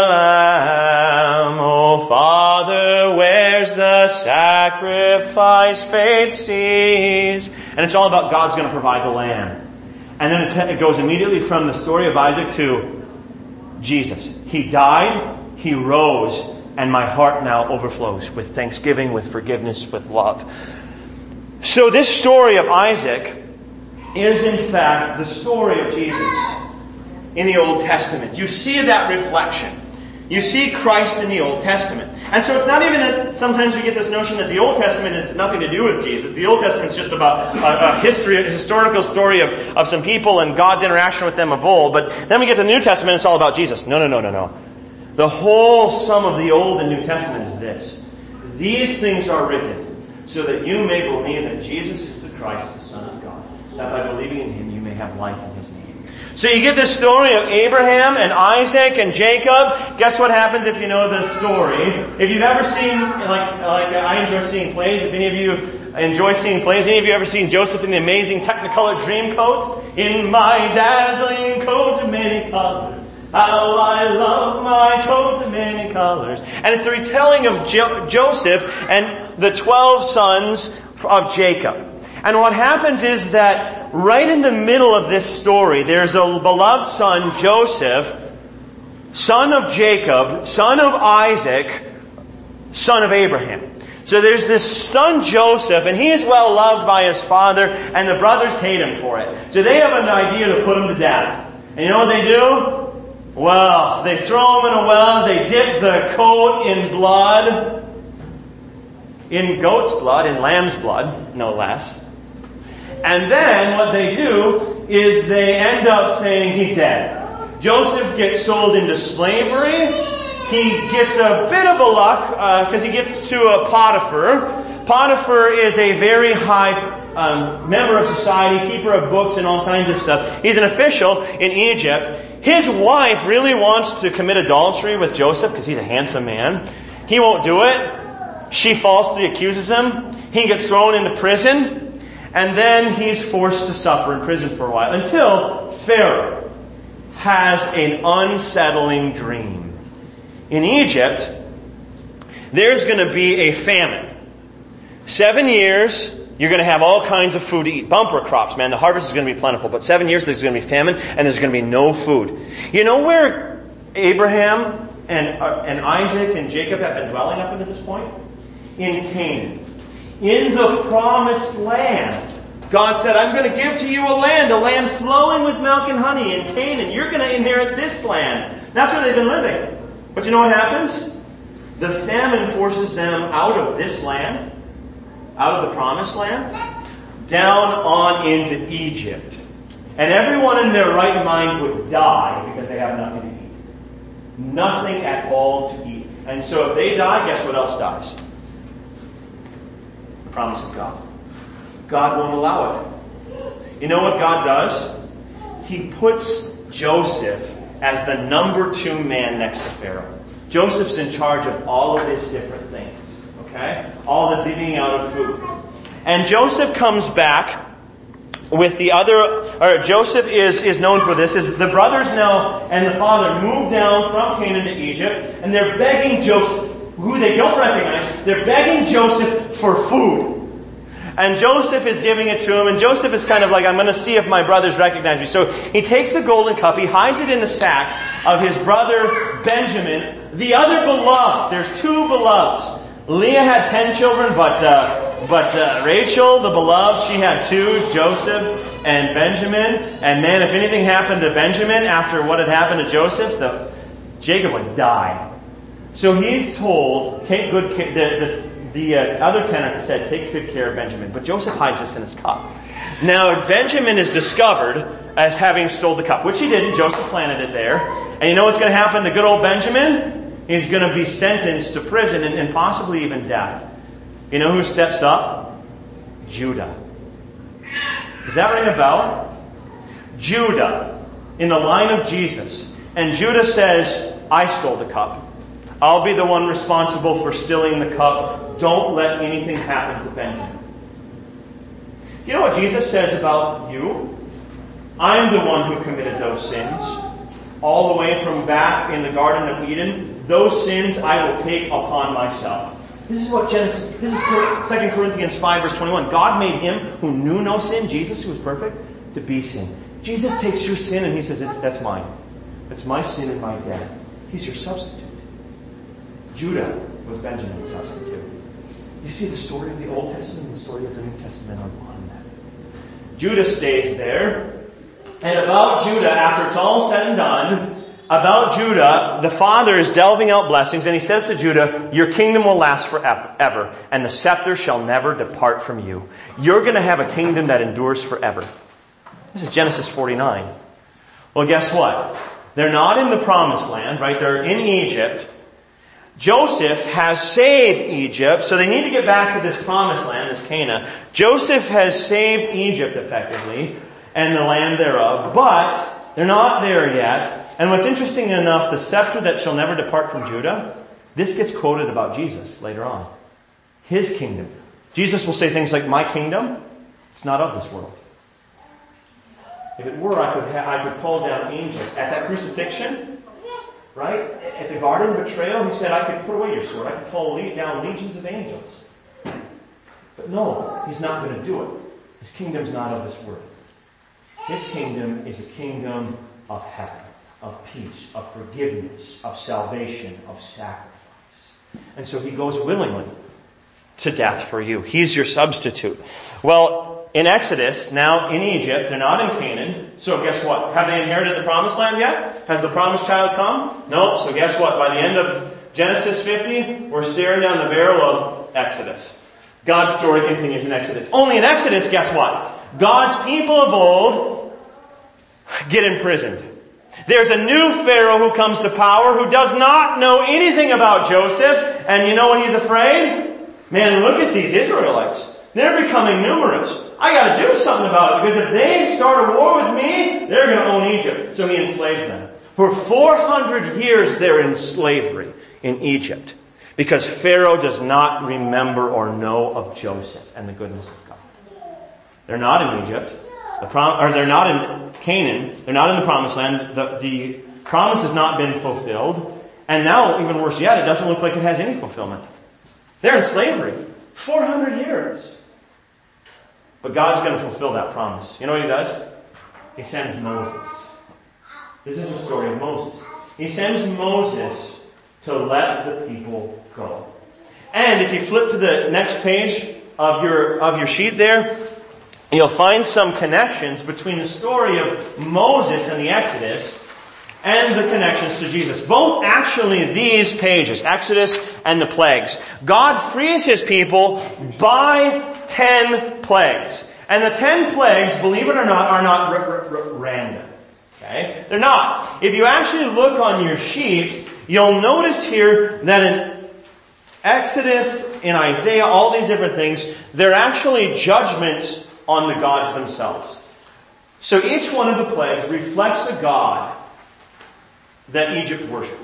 Lamb, O Father, where's the sacrifice faith sees? And it's all about God's going to provide the Lamb. And then it goes immediately from the story of Isaac to Jesus. He died, He rose, and my heart now overflows with thanksgiving, with forgiveness, with love. So this story of Isaac is in fact the story of Jesus in the Old Testament. You see that reflection. You see Christ in the Old Testament. And so it's not even that sometimes we get this notion that the Old Testament has nothing to do with Jesus. The Old Testament is just about a, a history, a historical story of, of some people and God's interaction with them of old. But then we get to the New Testament and it's all about Jesus. No, no, no, no, no. The whole sum of the Old and New Testament is this. These things are written so that you may believe that Jesus is the Christ, the Son of God. That by believing in Him you may have life in His name. So you get this story of Abraham and Isaac and Jacob. Guess what happens if you know the story? If you've ever seen, like, like I enjoy seeing plays, if any of you enjoy seeing plays, any of you ever seen Joseph in the Amazing Technicolor Dreamcoat? In my dazzling coat of many colors, how I love my coat of many colors. And it's the retelling of jo- Joseph and the twelve sons of Jacob. And what happens is that right in the middle of this story, there's a beloved son, Joseph, son of Jacob, son of Isaac, son of Abraham. So there's this son Joseph, and he is well loved by his father, and the brothers hate him for it. So they have an idea to put him to death. And you know what they do? Well, they throw him in a well, they dip the coat in blood, in goat's blood, in lamb's blood, no less. And then what they do is they end up saying he's dead. Joseph gets sold into slavery. He gets a bit of a luck because uh, he gets to a Potiphar. Potiphar is a very high um, member of society, keeper of books and all kinds of stuff. He's an official in Egypt. His wife really wants to commit adultery with Joseph because he's a handsome man. He won't do it. She falsely accuses him. He gets thrown into prison. And then he's forced to suffer in prison for a while until Pharaoh has an unsettling dream. In Egypt, there's going to be a famine. Seven years, you're going to have all kinds of food to eat. Bumper crops, man. The harvest is going to be plentiful. But seven years, there's going to be famine and there's going to be no food. You know where Abraham and, uh, and Isaac and Jacob have been dwelling up until this point? In Canaan. In the promised land. God said, I'm going to give to you a land, a land flowing with milk and honey in Canaan. You're going to inherit this land. That's where they've been living. But you know what happens? The famine forces them out of this land, out of the promised land, down on into Egypt. And everyone in their right mind would die because they have nothing to eat. Nothing at all to eat. And so if they die, guess what else dies? Promise of God. God won't allow it. You know what God does? He puts Joseph as the number two man next to Pharaoh. Joseph's in charge of all of his different things. Okay? All the divvying out of food. And Joseph comes back with the other, or Joseph is, is known for this, is the brothers now and the father move down from Canaan to Egypt, and they're begging Joseph, who they don't recognize, they're begging Joseph for food. And Joseph is giving it to him, and Joseph is kind of like, I'm going to see if my brothers recognize me. So he takes the golden cup, he hides it in the sack of his brother Benjamin, the other beloved. There's two beloveds. Leah had ten children, but uh, but uh, Rachel, the beloved, she had two, Joseph and Benjamin. And man, if anything happened to Benjamin after what had happened to Joseph, the, Jacob would die. So he's told, take good care. The, the, The uh, other tenant said, take good care of Benjamin. But Joseph hides this in his cup. Now, Benjamin is discovered as having stole the cup, which he didn't. Joseph planted it there. And you know what's going to happen to good old Benjamin? He's going to be sentenced to prison and, and possibly even death. You know who steps up? Judah. Does that ring a bell? Judah, in the line of Jesus. And Judah says, I stole the cup. I'll be the one responsible for stealing the cup. Don't let anything happen to Benjamin. Do you know what Jesus says about you? I'm the one who committed those sins. all the way from back in the Garden of Eden, those sins I will take upon myself. This is what Genesis, this is Second Corinthians five verse twenty-one. God made him who knew no sin, Jesus who was perfect, to be sin. Jesus takes your sin and he says, it's, that's mine. It's my sin and my death. He's your substitute. Judah was Benjamin's substitute. You see the story of the Old Testament and the story of the New Testament are one. Judah stays there. And about Judah, after it's all said and done, about Judah, the Father is delving out blessings, and he says to Judah, your kingdom will last forever, and the scepter shall never depart from you. You're going to have a kingdom that endures forever. This is Genesis forty-nine. Well, guess what? They're not in the promised land, right? They're in Egypt. Joseph has saved Egypt, so they need to get back to this promised land, this Canaan. Joseph has saved Egypt effectively, and the land thereof, but they're not there yet. And what's interesting enough, the scepter that shall never depart from Judah, this gets quoted about Jesus later on. His kingdom. Jesus will say things like, my kingdom, it's not of this world. If it were, I could ha- I could call down angels. At that crucifixion, right? At the garden betrayal, he said, I could put away your sword. I could call down legions of angels. But no, he's not going to do it. His kingdom's not of this world. His kingdom is a kingdom of heaven, of peace, of forgiveness, of salvation, of sacrifice. And so he goes willingly to death for you. He's your substitute. Well, in Exodus, now in Egypt, they're not in Canaan. So guess what? Have they inherited the promised land yet? Has the promised child come? No. So guess what? By the end of Genesis fifty, we're staring down the barrel of Exodus. God's story continues in Exodus. Only in Exodus, guess what? God's people of old get imprisoned. There's a new Pharaoh who comes to power who does not know anything about Joseph. And you know what he's afraid? Man, look at these Israelites. They're becoming numerous. I gotta do something about it, because if they start a war with me, they're gonna own Egypt. So he enslaves them. For four hundred years they're in slavery in Egypt, because Pharaoh does not remember or know of Joseph and the goodness of God. They're not in Egypt. The prom- or they're not in Canaan. They're not in the promised land. The, the promise has not been fulfilled. And now, even worse yet, it doesn't look like it has any fulfillment. They're in slavery. four hundred years. But God's going to fulfill that promise. You know what he does? He sends Moses. This is the story of Moses. He sends Moses to let the people go. And if you flip to the next page of your, of your sheet there, you'll find some connections between the story of Moses and the Exodus and the connections to Jesus. Both actually these pages, Exodus and the plagues. God frees his people by ten plagues. And the ten plagues, believe it or not, are not r- r- r- random. Okay? They're not. If you actually look on your sheet, you'll notice here that in Exodus, in Isaiah, all these different things, they're actually judgments on the gods themselves. So each one of the plagues reflects a god that Egypt worshipped.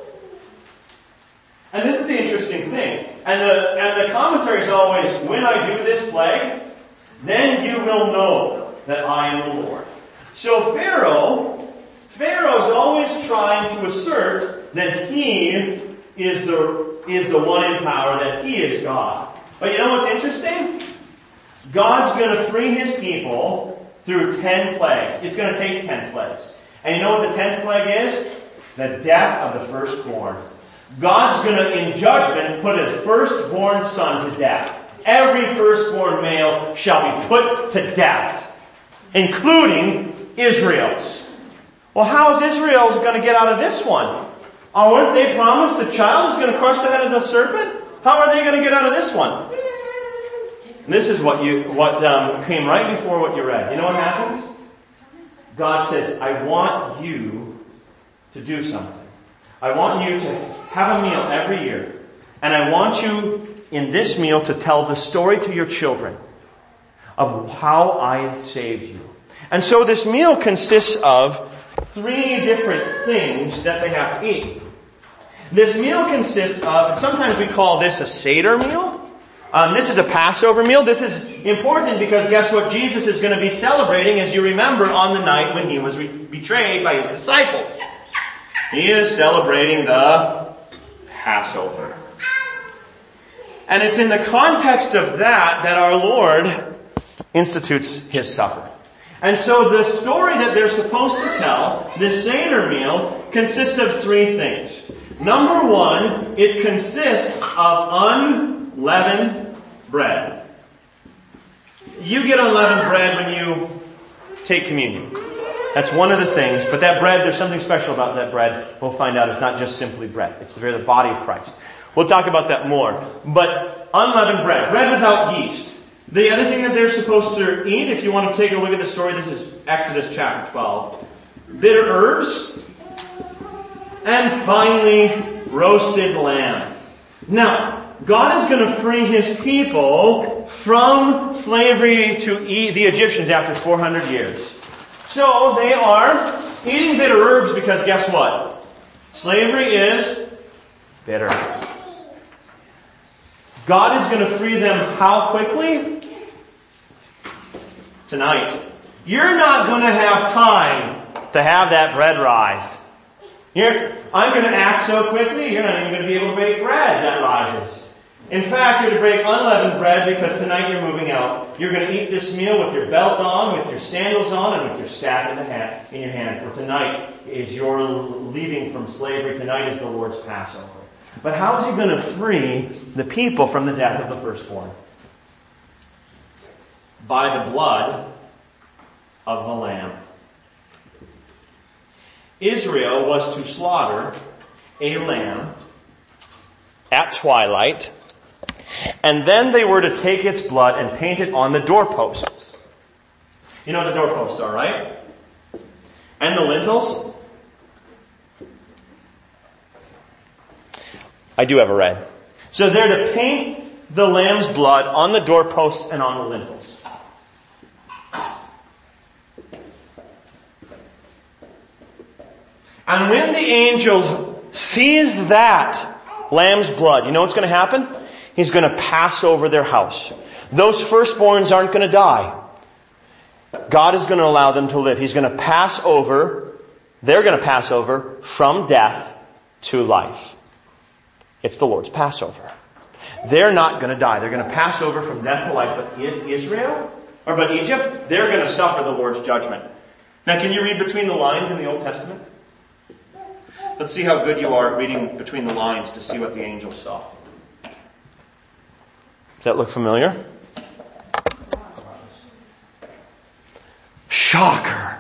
And this is the interesting thing. And the, and the commentary is always, when I do this plague, then you will know that I am the Lord. So Pharaoh, Pharaoh's always trying to assert that he is the, is the one in power, that he is God. But you know what's interesting? God's going to free his people through ten plagues. It's going to take ten plagues. And you know what the tenth plague is? The death of the firstborn. God's going to, in judgment, put a firstborn son to death. Every firstborn male shall be put to death, including Israel's. Well, how is Israel going to get out of this one? Oh, weren't they promised a child who's going to crush the head of the serpent? How are they going to get out of this one? And this is what you what um, came right before what you read. You know what happens? God says, I want you to do something. I want you to have a meal every year. And I want you in this meal to tell the story to your children of how I saved you. And so this meal consists of three different things that they have to eat. This meal consists of, sometimes we call this a Seder meal. Um, this is a Passover meal. This is important because guess what Jesus is going to be celebrating, as you remember, on the night when he was re- betrayed by his disciples. He is celebrating the Passover. And it's in the context of that that our Lord institutes His supper. And so the story that they're supposed to tell, this Seder meal, consists of three things. Number one, it consists of unleavened bread. You get unleavened bread when you take communion. That's one of the things. But that bread, there's something special about that bread. We'll find out it's not just simply bread. It's the very body of Christ. We'll talk about that more. But unleavened bread, bread without yeast. The other thing that they're supposed to eat, if you want to take a look at the story, this is Exodus chapter twelve. Bitter herbs. And finally, roasted lamb. Now, God is going to free His people from slavery to the Egyptians after four hundred years. So they are eating bitter herbs because guess what? Slavery is bitter. God is going to free them how quickly? Tonight. You're not going to have time to have that bread rised. You're, I'm going to act so quickly, you're not even going to be able to bake bread that rises. In fact, you're to break unleavened bread because tonight you're moving out. You're going to eat this meal with your belt on, with your sandals on, and with your staff in, the hand, in your hand. For tonight is your leaving from slavery. Tonight is the Lord's Passover. But how is He going to free the people from the death of the firstborn? By the blood of the Lamb. Israel was to slaughter a lamb at twilight, and then they were to take its blood and paint it on the doorposts. You know what the doorposts are, right? And the lintels? I do have a red. So they're to paint the lamb's blood on the doorposts and on the lintels. And when the angel sees that lamb's blood, you know what's going to happen? He's going to pass over their house. Those firstborns aren't going to die. God is going to allow them to live. He's going to pass over, they're going to pass over from death to life. It's the Lord's Passover. They're not going to die. They're going to pass over from death to life. But Israel, or but Egypt, they're going to suffer the Lord's judgment. Now can you read between the lines in the Old Testament? Let's see how good you are at reading between the lines to see what the angel saw. Does that look familiar? Shocker!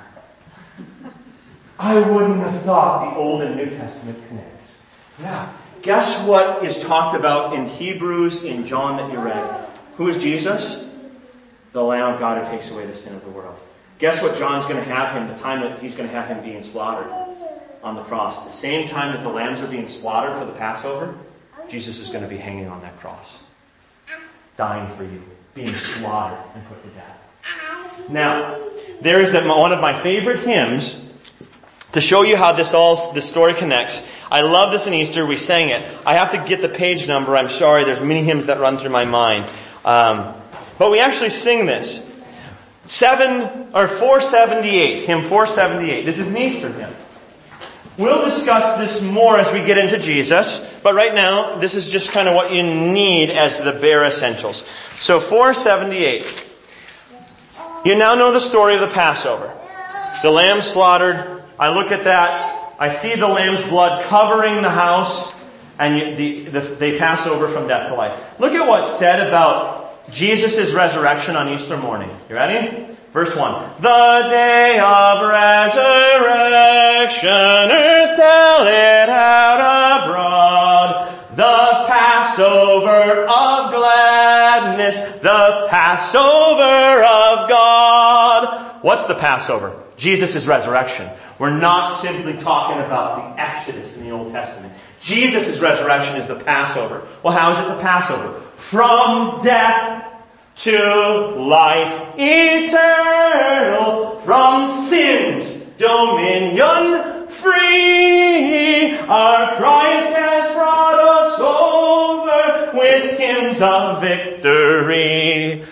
I wouldn't have thought the Old and New Testament connects. Yeah. Guess what is talked about in Hebrews, in John that you read? Who is Jesus? The Lamb of God who takes away the sin of the world. Guess what John's going to have him, the time that he's going to have him being slaughtered on the cross. The same time that the lambs are being slaughtered for the Passover, Jesus is going to be hanging on that cross. Dying for you. Being slaughtered and put to death. Now, there is a, one of my favorite hymns to show you how this all, this story connects. I love this in Easter. We sang it. I have to get the page number. I'm sorry. There's many hymns that run through my mind. Um, but we actually sing this. Seven, or four seventy-eight. Hymn four seventy-eight. This is an Easter hymn. We'll discuss this more as we get into Jesus, but right now, this is just kind of what you need as the bare essentials. So four seventy-eight. You now know the story of the Passover. The lamb slaughtered. I look at that. I see the lamb's blood covering the house, and you, the, the, they pass over from death to life. Look at what's said about Jesus' resurrection on Easter morning. You ready? Verse one. The day of resurrection, earth shall let out abroad. The Passover of gladness, the Passover of God. What's the Passover? Jesus' resurrection. We're not simply talking about the Exodus in the Old Testament. Jesus' resurrection is the Passover. Well, how is it the Passover? From death to life eternal, from sin's dominion free. Our Christ has brought us over with hymns of victory.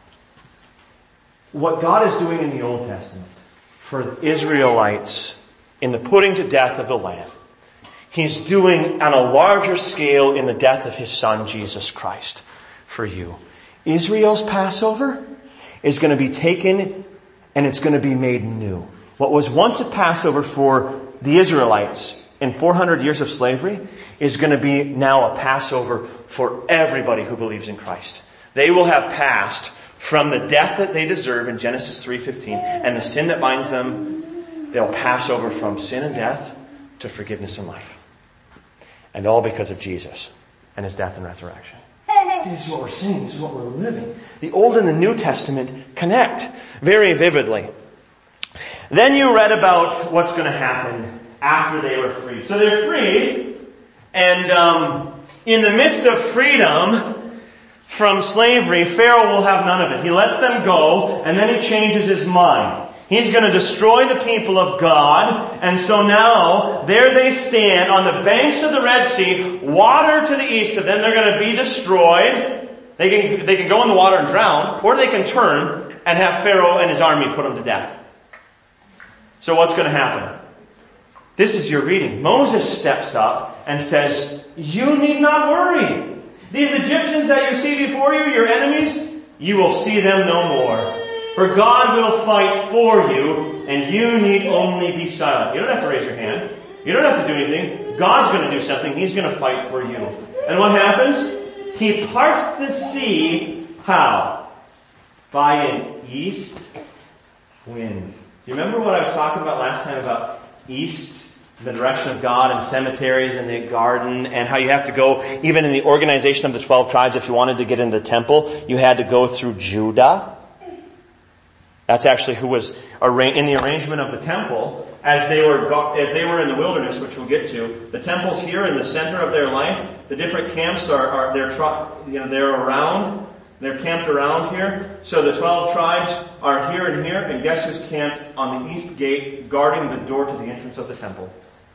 What God is doing in the Old Testament for Israelites in the putting to death of the Lamb, He's doing on a larger scale in the death of His Son, Jesus Christ, for you. Israel's Passover is going to be taken and it's going to be made new. What was once a Passover for the Israelites in four hundred years of slavery is going to be now a Passover for everybody who believes in Christ. They will have passed from the death that they deserve in Genesis three fifteen and the sin that binds them. They'll pass over from sin and death to forgiveness and life. And all because of Jesus and His death and resurrection. This is what we're seeing. This is what we're living. The Old and the New Testament connect very vividly. Then you read about what's going to happen after they were freed. So they're freed, and um, in the midst of freedom from slavery, Pharaoh will have none of it. He lets them go, and then he changes his mind. He's going to destroy the people of God, and so now, there they stand on the banks of the Red Sea, water to the east of them. They're going to be destroyed. They can, they can go in the water and drown, or they can turn and have Pharaoh and his army put them to death. So what's going to happen? This is your reading. Moses steps up and says, you need not worry. These Egyptians that you see before you, your enemies, you will see them no more. For God will fight for you, and you need only be silent. You don't have to raise your hand. You don't have to do anything. God's going to do something. He's going to fight for you. And what happens? He parts the sea. How? By an east wind. You remember what I was talking about last time about east, the direction of God, and cemeteries and the garden, and how you have to go, even in the organization of the twelve tribes, if you wanted to get into the temple, you had to go through Judah. That's actually who was in the arrangement of the temple as they were as they were in the wilderness, which we'll get to. The temple's here in the center of their life. The different camps are, are they're you know they're around. They're camped around here. So the twelve tribes are here and here, and guess who's camped on the east gate, guarding the door to the entrance of the temple?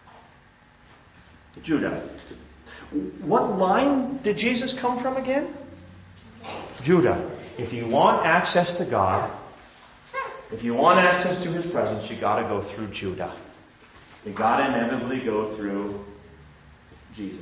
Judah. What line did Jesus come from again? Judah. If you want access to God, if you want access to His presence, you gotta go through Judah. You gotta inevitably go through Jesus.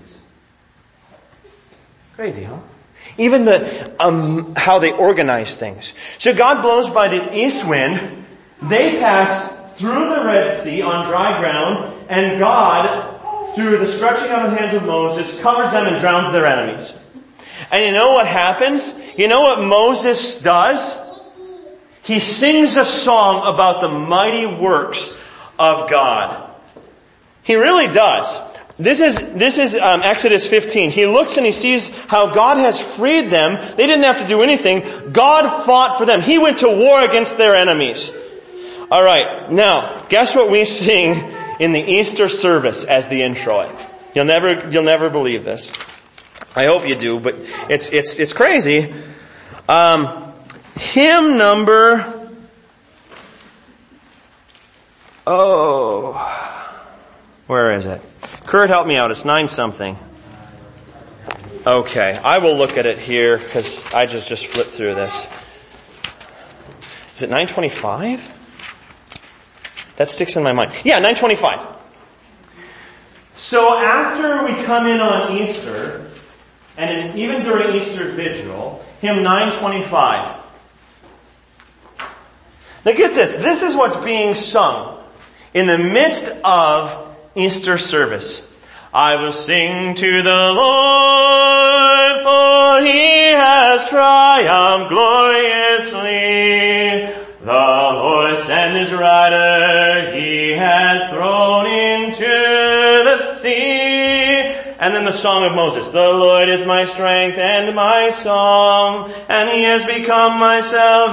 Crazy, huh? Even the um, how they organize things. So God blows by the east wind. They pass through the Red Sea on dry ground, and God, through the stretching out of the hands of Moses, covers them and drowns their enemies. And you know what happens? You know what Moses does? He sings a song about the mighty works of God. He really does. This is, this is um, Exodus fifteen. He looks and he sees how God has freed them. They didn't have to do anything. God fought for them. He went to war against their enemies. Alright, now, guess what we sing in the Easter service as the intro? You'll never, you'll never believe this. I hope you do, but it's, it's, it's crazy. Um, hymn number, oh, where is it? Kurt, help me out. It's nine something. Okay, I will look at it here because I just, just flipped through this. Is it nine twenty-five? That sticks in my mind. Yeah, nine twenty-five. So after we come in on Easter, and in, even during Easter Vigil, hymn nine twenty-five. Now get this. This is what's being sung in the midst of Easter service. I will sing to the Lord, for He has triumphed gloriously. The horse and his rider He has thrown into the sea. And then the song of Moses. The Lord is my strength and my song, and He has become my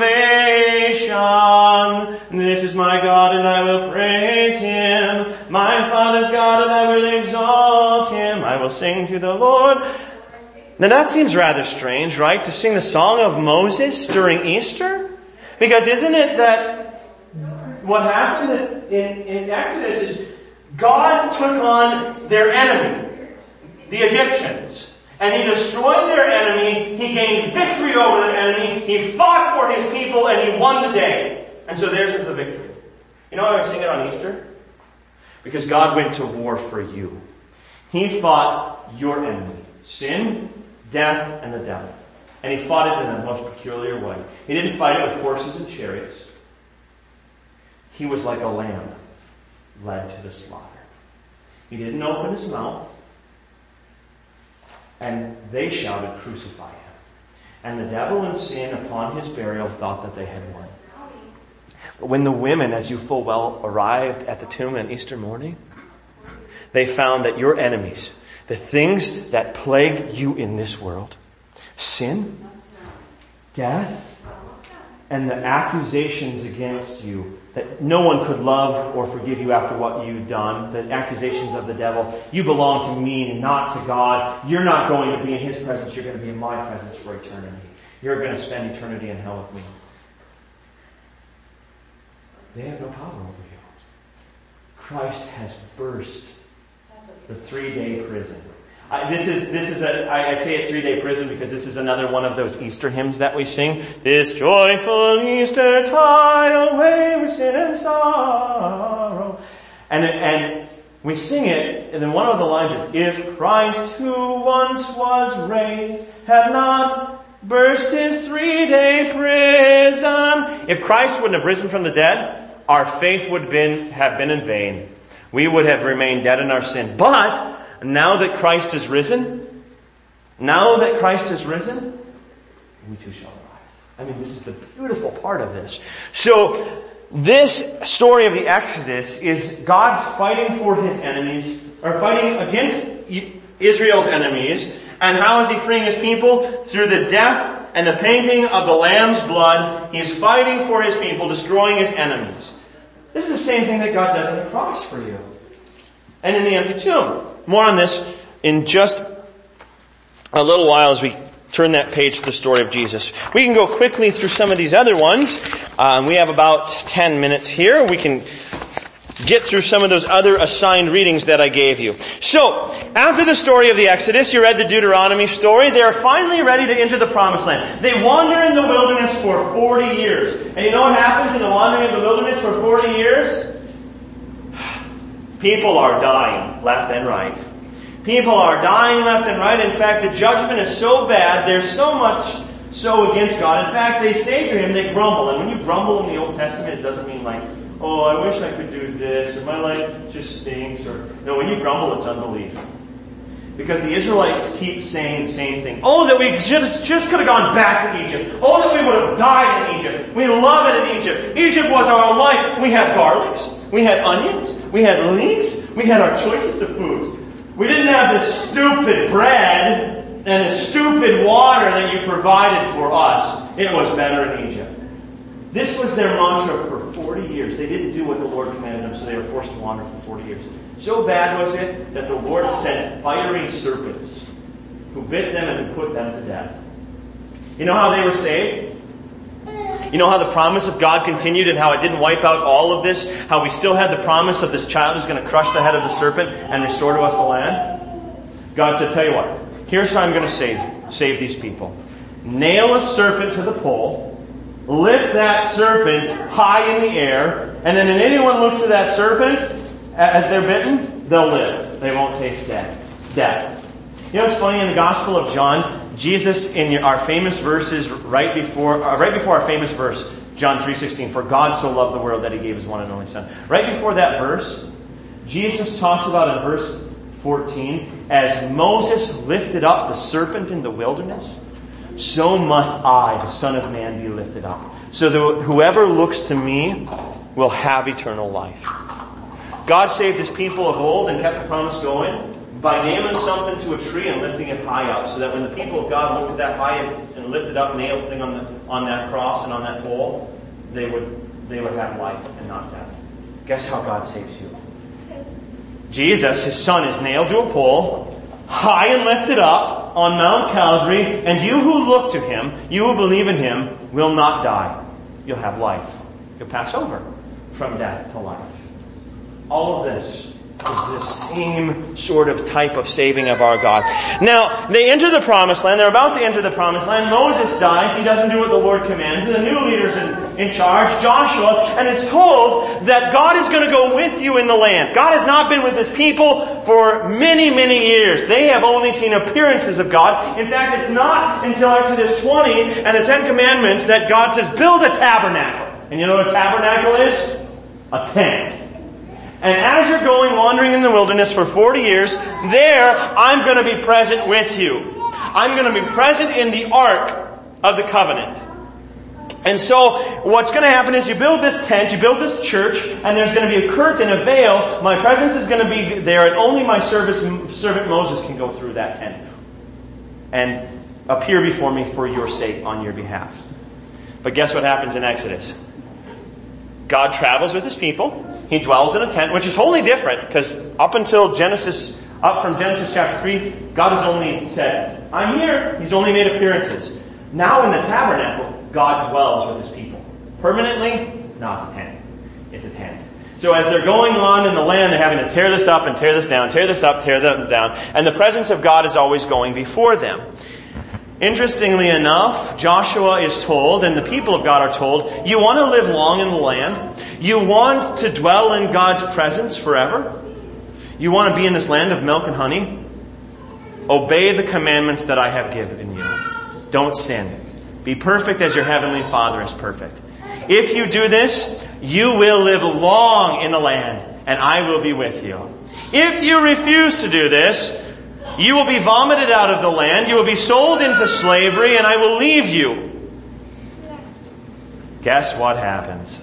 salvation. This is my God, and I will praise Him. My Father's God, and I will exalt Him. I will sing to the Lord. Now that seems rather strange, right? To sing the song of Moses during Easter? Because isn't it that what happened in, in Exodus is God took on their enemy, the Egyptians, and He destroyed their enemy. He gained victory over their enemy. He fought for His people, and He won the day. And so theirs is the victory. You know why I sing it on Easter? Because God went to war for you. He fought your enemy, sin, death, and the devil. And he fought it in a most peculiar way. He didn't fight it with horses and chariots. He was like a lamb led to the slaughter. He didn't open his mouth. And they shouted, "Crucify him." And the devil and sin upon his burial thought that they had won. But when the women, as you full well, arrived at the tomb on Easter morning, they found that your enemies, the things that plague you in this world, sin, death, and the accusations against you that no one could love or forgive you after what you've done, the accusations of the devil, you belong to me and not to God. You're not going to be in His presence, you're going to be in my presence for eternity. You're going to spend eternity in hell with me. They have no power over you. Christ has burst the three-day prison. I, this is, this is a, I, I say it three-day prison because this is another one of those Easter hymns that we sing. This joyful Easter tide away with sin and sorrow. And, and we sing it, and then one of the lines is, if Christ who once was raised had not burst his three-day prison. If Christ wouldn't have risen from the dead, our faith would have been, have been in vain. We would have remained dead in our sin. But now that Christ is risen, now that Christ is risen, we too shall rise. I mean, this is the beautiful part of this. So, this story of the Exodus is God's fighting for His enemies, or fighting against Israel's enemies. And how is He freeing His people? Through the death and the painting of the Lamb's blood. He is fighting for His people, destroying His enemies. This is the same thing that God does on the cross for you. And in the empty tomb. More on this in just a little while as we turn that page to the story of Jesus. We can go quickly through some of these other ones. Um, we have about ten minutes here. We can get through some of those other assigned readings that I gave you. So, after the story of the Exodus, you read the Deuteronomy story, they are finally ready to enter the Promised Land. They wander in the wilderness for forty years. And you know what happens in the wandering in the wilderness for forty years? People are dying left and right. People are dying left and right. In fact, the judgment is so bad, there's so much so against God. In fact, they say to Him, they grumble. And when you grumble in the Old Testament, it doesn't mean like, oh, I wish I could do this, or my life just stinks, or no, when you grumble, it's unbelief. Because the Israelites keep saying the same thing. Oh, that we just, just could have gone back to Egypt. Oh, that we would have died in Egypt. We love it in Egypt. Egypt was our life. We had garlics. We had onions. We had leeks. We had our choicest of foods. We didn't have this stupid bread and this stupid water that you provided for us. It was better in Egypt. This was their mantra for forty years. They didn't do what the Lord commanded them, so they were forced to wander for forty years. So bad was it that the Lord sent fiery serpents who bit them and who put them to death. You know how they were saved? You know how the promise of God continued and how it didn't wipe out all of this? How we still had the promise of this child who's going to crush the head of the serpent and restore to us the land? God said, tell you what, here's how I'm going to save, save these people. Nail a serpent to the pole, lift that serpent high in the air, and then when anyone looks at that serpent as they're bitten, they'll live. They won't taste death. Death. You know what's funny in the Gospel of John? Jesus, in our famous verses, right before, uh, right before our famous verse, John three sixteen, for God so loved the world that He gave His one and only Son. Right before that verse, Jesus talks about in verse fourteen, as Moses lifted up the serpent in the wilderness, so must I, the Son of Man, be lifted up. So that whoever looks to me will have eternal life. God saved His people of old and kept the promise going by nailing something to a tree and lifting it high up, so that when the people of God looked at that high and, and lifted up, nailed thing on the, on that cross and on that pole, they would they would have life and not death. Guess how God saves you? Jesus, His Son, is nailed to a pole, high and lifted up on Mount Calvary, and you who look to Him, you who believe in Him, will not die. You'll have life. You'll pass over from death to life. All of this is the same sort of type of saving of our God. Now, they enter the promised land. They're about to enter the promised land. Moses dies. He doesn't do what the Lord commands. The new leader's in, in charge, Joshua. And it's told that God is going to go with you in the land. God has not been with His people for many, many years. They have only seen appearances of God. In fact, it's not until Exodus twenty and the Ten Commandments that God says, build a tabernacle. And you know what a tabernacle is? A tent. And as you're going wandering in the wilderness for forty years, there I'm going to be present with you. I'm going to be present in the ark of the covenant. And so what's going to happen is you build this tent, you build this church, and there's going to be a curtain, a veil. My presence is going to be there, and only my service, servant Moses can go through that tent and appear before me for your sake, on your behalf. But guess what happens in Exodus? God travels with His people. He dwells in a tent, which is wholly different, because up until Genesis, up from Genesis chapter three, God has only said, I'm here. He's only made appearances. Now in the tabernacle, God dwells with His people. Permanently, no, it's a tent. It's a tent. So as they're going on in the land, they're having to tear this up and tear this down, tear this up, tear them down, and the presence of God is always going before them. Interestingly enough, Joshua is told, and the people of God are told, you want to live long in the land? You want to dwell in God's presence forever? You want to be in this land of milk and honey? Obey the commandments that I have given you. Don't sin. Be perfect as your heavenly Father is perfect. If you do this, you will live long in the land, and I will be with you. If you refuse to do this, you will be vomited out of the land, you will be sold into slavery, and I will leave you. Guess what happens?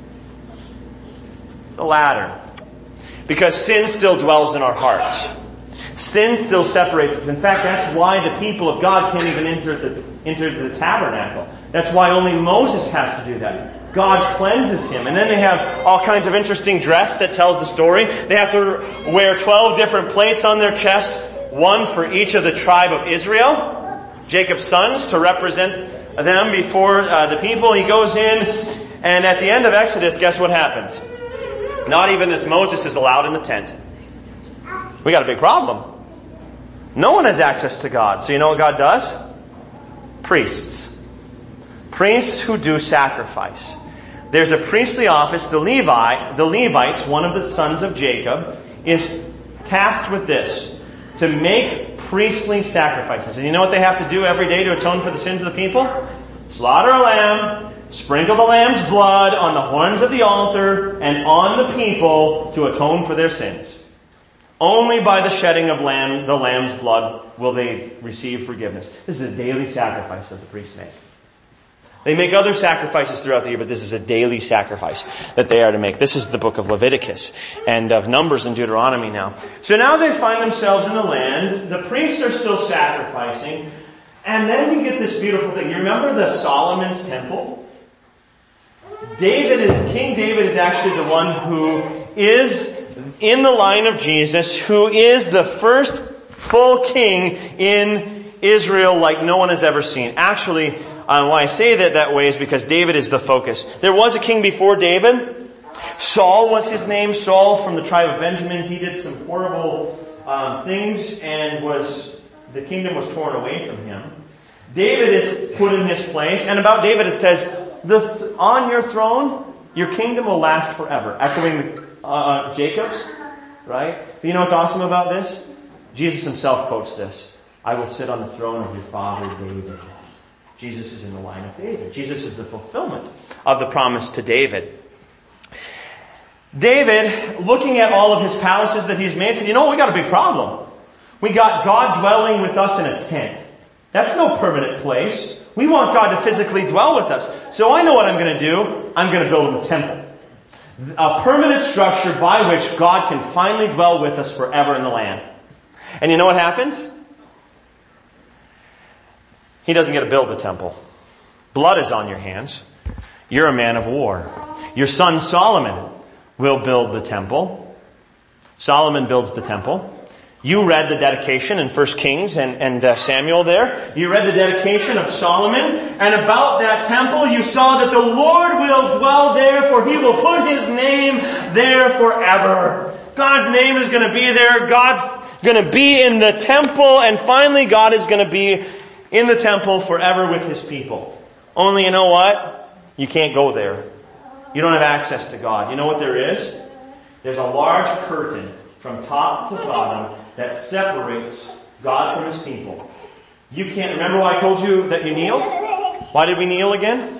The latter. Because sin still dwells in our hearts. Sin still separates us. In fact, that's why the people of God can't even enter the, enter the tabernacle. That's why only Moses has to do that. God cleanses him. And then they have all kinds of interesting dress that tells the story. They have to wear twelve different plates on their chest, one for each of the tribe of Israel, Jacob's sons, to represent them before uh, the people. He goes in, and at the end of Exodus, guess what happens? Not even as Moses is allowed in the tent. We got a big problem. No one has access to God. So you know what God does? Priests. Priests who do sacrifice. There's a priestly office. The Levi, the Levites, one of the sons of Jacob, is tasked with this. To make priestly sacrifices. And you know what they have to do every day to atone for the sins of the people? Slaughter a lamb, sprinkle the lamb's blood on the horns of the altar and on the people to atone for their sins. Only by the shedding of lambs, the lamb's blood, will they receive forgiveness. This is a daily sacrifice that the priests make. They make other sacrifices throughout the year, but this is a daily sacrifice that they are to make. This is the book of Leviticus and of Numbers and Deuteronomy now. So now they find themselves in the land. The priests are still sacrificing. And then you get this beautiful thing. You remember the Solomon's temple? David, King David is actually the one who is in the line of Jesus, who is the first full king in Israel like no one has ever seen. Actually, Uh, why I say that that way is because David is the focus. There was a king before David. Saul was his name. Saul from the tribe of Benjamin. He did some horrible um, things and was the kingdom was torn away from him. David is put in his place. And about David it says, the th- on your throne, your kingdom will last forever. Echoing uh, Jacob's, right? But you know what's awesome about this? Jesus himself quotes this. I will sit on the throne of your father David. Jesus is in the line of David. Jesus is the fulfillment of the promise to David. David, looking at all of his palaces that he's made, said, you know, we got a big problem. We got God dwelling with us in a tent. That's no permanent place. We want God to physically dwell with us. So I know what I'm going to do. I'm going to build him a temple. A permanent structure by which God can finally dwell with us forever in the land. And you know what happens? He doesn't get to build the temple. Blood is on your hands. You're a man of war. Your son Solomon will build the temple. Solomon builds the temple. You read the dedication in First Kings and, and uh, Samuel there. You read the dedication of Solomon. And about that temple you saw that the Lord will dwell there, for he will put his name there forever. God's name is going to be there. God's going to be in the temple. And finally, God is going to be in the temple forever with His people. Only, you know what? You can't go there. You don't have access to God. You know what there is? There's a large curtain from top to bottom that separates God from His people. You can't, remember why I told you that you kneel? Why did we kneel again?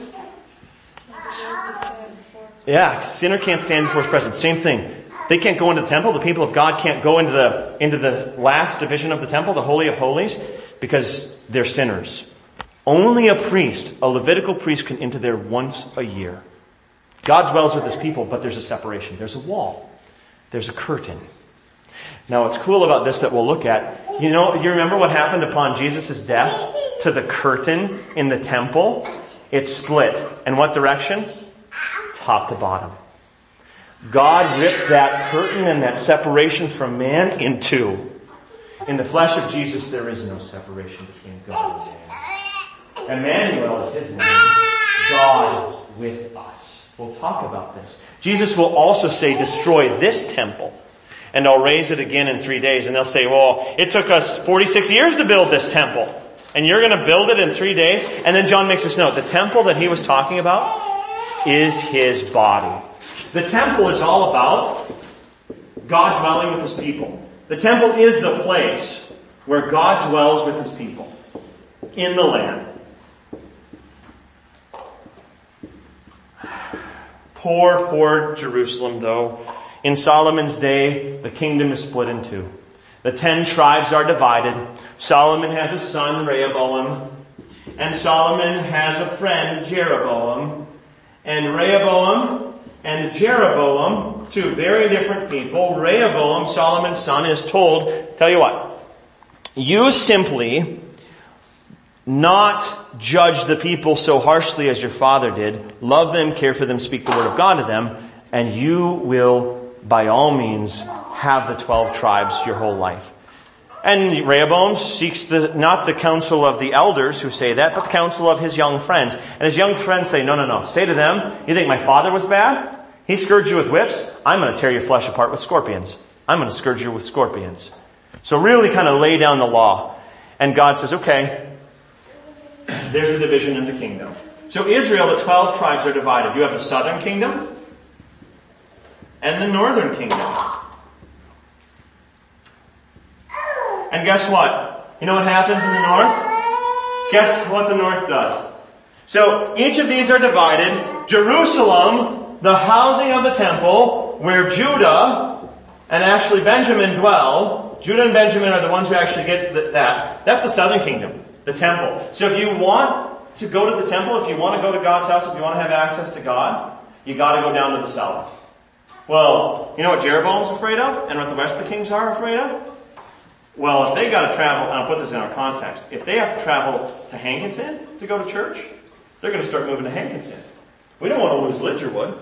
Yeah, sinner can't stand before His presence. Same thing. They can't go into the temple. The people of God can't go into the, into the last division of the temple, the Holy of Holies, because they're sinners. Only a priest, a Levitical priest, can enter there once a year. God dwells with His people, but there's a separation. There's a wall. There's a curtain. Now what's cool about this that we'll look at, you know, you remember what happened upon Jesus' death to the curtain in the temple? It split. In what direction? Top to bottom. God ripped that curtain and that separation from man in two. In the flesh of Jesus, there is no separation between God and man. Emmanuel is His name. God with us. We'll talk about this. Jesus will also say, destroy this temple, and I'll raise it again in three days. And they'll say, well, it took us forty-six years to build this temple, and you're going to build it in three days? And then John makes this note. The temple that he was talking about is His body. The temple is all about God dwelling with His people. The temple is the place where God dwells with His people in the land. Poor, poor Jerusalem, though. In Solomon's day, the kingdom is split in two. The ten tribes are divided. Solomon has a son, Rehoboam. And Solomon has a friend, Jeroboam. And Rehoboam and Jeroboam, two very different people. Rehoboam, Solomon's son, is told, tell you what, you simply not judge the people so harshly as your father did. Love them, care for them, speak the word of God to them, and you will, by all means, have the twelve tribes your whole life. And Rehoboam seeks the, not the counsel of the elders who say that, but the counsel of his young friends. And his young friends say, no, no, no. Say to them, you think my father was bad? He scourged you with whips? I'm going to tear your flesh apart with scorpions. I'm going to scourge you with scorpions. So really kind of lay down the law. And God says, okay, there's a division in the kingdom. So Israel, the twelve tribes are divided. You have the southern kingdom and the northern kingdom. And guess what? You know what happens in the north? Guess what the north does? So each of these are divided. Jerusalem, the housing of the temple, where Judah and actually Benjamin dwell. Judah and Benjamin are the ones who actually get that. That's the southern kingdom, the temple. So if you want to go to the temple, if you want to go to God's house, if you want to have access to God, you got to go down to the south. Well, you know what Jeroboam's afraid of, and what the rest of the kings are afraid of? Well, if they got to travel, and I'll put this in our context, if they have to travel to Hankinson to go to church, they're going to start moving to Hankinson. We don't want to lose Lidgerwood.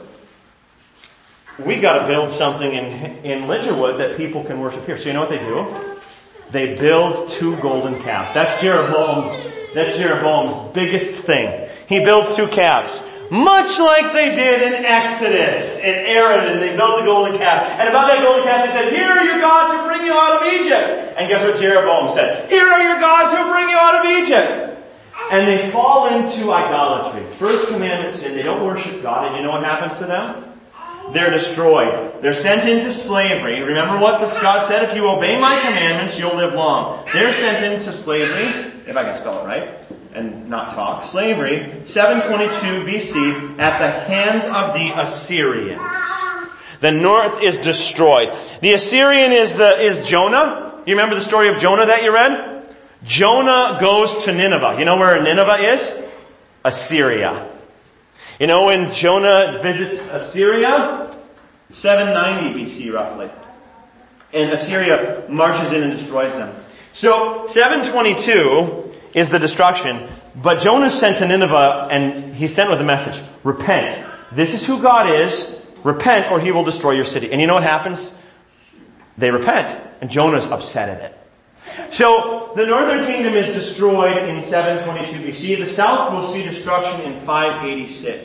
We got to build something in in Lidgerwood that people can worship here. So you know what they do? They build two golden calves. That's Jeroboam's. That's Jeroboam's biggest thing. He builds two calves. Much like they did in Exodus, in Aaron, and they built the golden calf. And above that golden calf they said, here are your gods who bring you out of Egypt. And guess what Jeroboam said? Here are your gods who bring you out of Egypt. And they fall into idolatry. First commandment sin. They don't worship God. And you know what happens to them? They're destroyed. They're sent into slavery. Remember what this God said? If you obey my commandments, you'll live long. They're sent into slavery, if I can spell it right, and not talk. Slavery, seven twenty-two B C, at the hands of the Assyrians. The north is destroyed. The Assyrian is the is Jonah. You remember the story of Jonah that you read? Jonah goes to Nineveh. You know where Nineveh is? Assyria. You know when Jonah visits Assyria? seven ninety B C roughly. And Assyria marches in and destroys them. So seven twenty-two is the destruction, but Jonah sent to Nineveh and he sent with a message, repent. This is who God is. Repent or he will destroy your city. And you know what happens? They repent. And Jonah's upset at it. So the northern kingdom is destroyed in seven twenty-two B C. The south will see destruction in five eighty-six.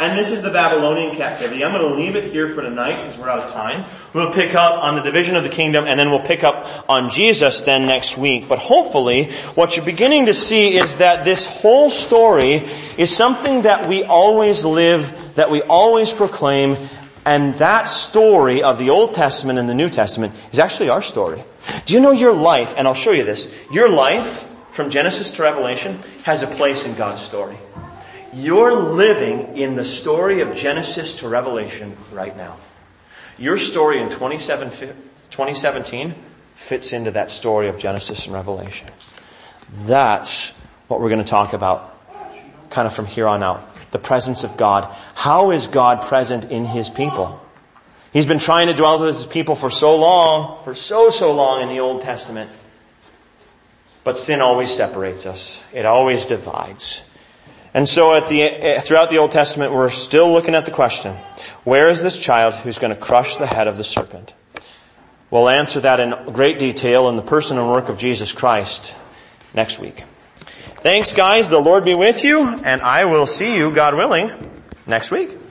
And this is the Babylonian captivity. I'm going to leave it here for tonight because we're out of time. We'll pick up on the division of the kingdom, and then we'll pick up on Jesus then next week. But hopefully, what you're beginning to see is that this whole story is something that we always live, that we always proclaim, and that story of the Old Testament and the New Testament is actually our story. Do you know your life, and I'll show you this, your life from Genesis to Revelation has a place in God's story. You're living in the story of Genesis to Revelation right now. Your story in twenty seventeen fits into that story of Genesis and Revelation. That's what we're going to talk about kind of from here on out. The presence of God. How is God present in His people? He's been trying to dwell with His people for so long, for so, so long in the Old Testament. But sin always separates us. It always divides. And so at the, throughout the Old Testament, we're still looking at the question, where is this child who's going to crush the head of the serpent? We'll answer that in great detail in the person and work of Jesus Christ next week. Thanks, guys. The Lord be with you, and I will see you, God willing, next week.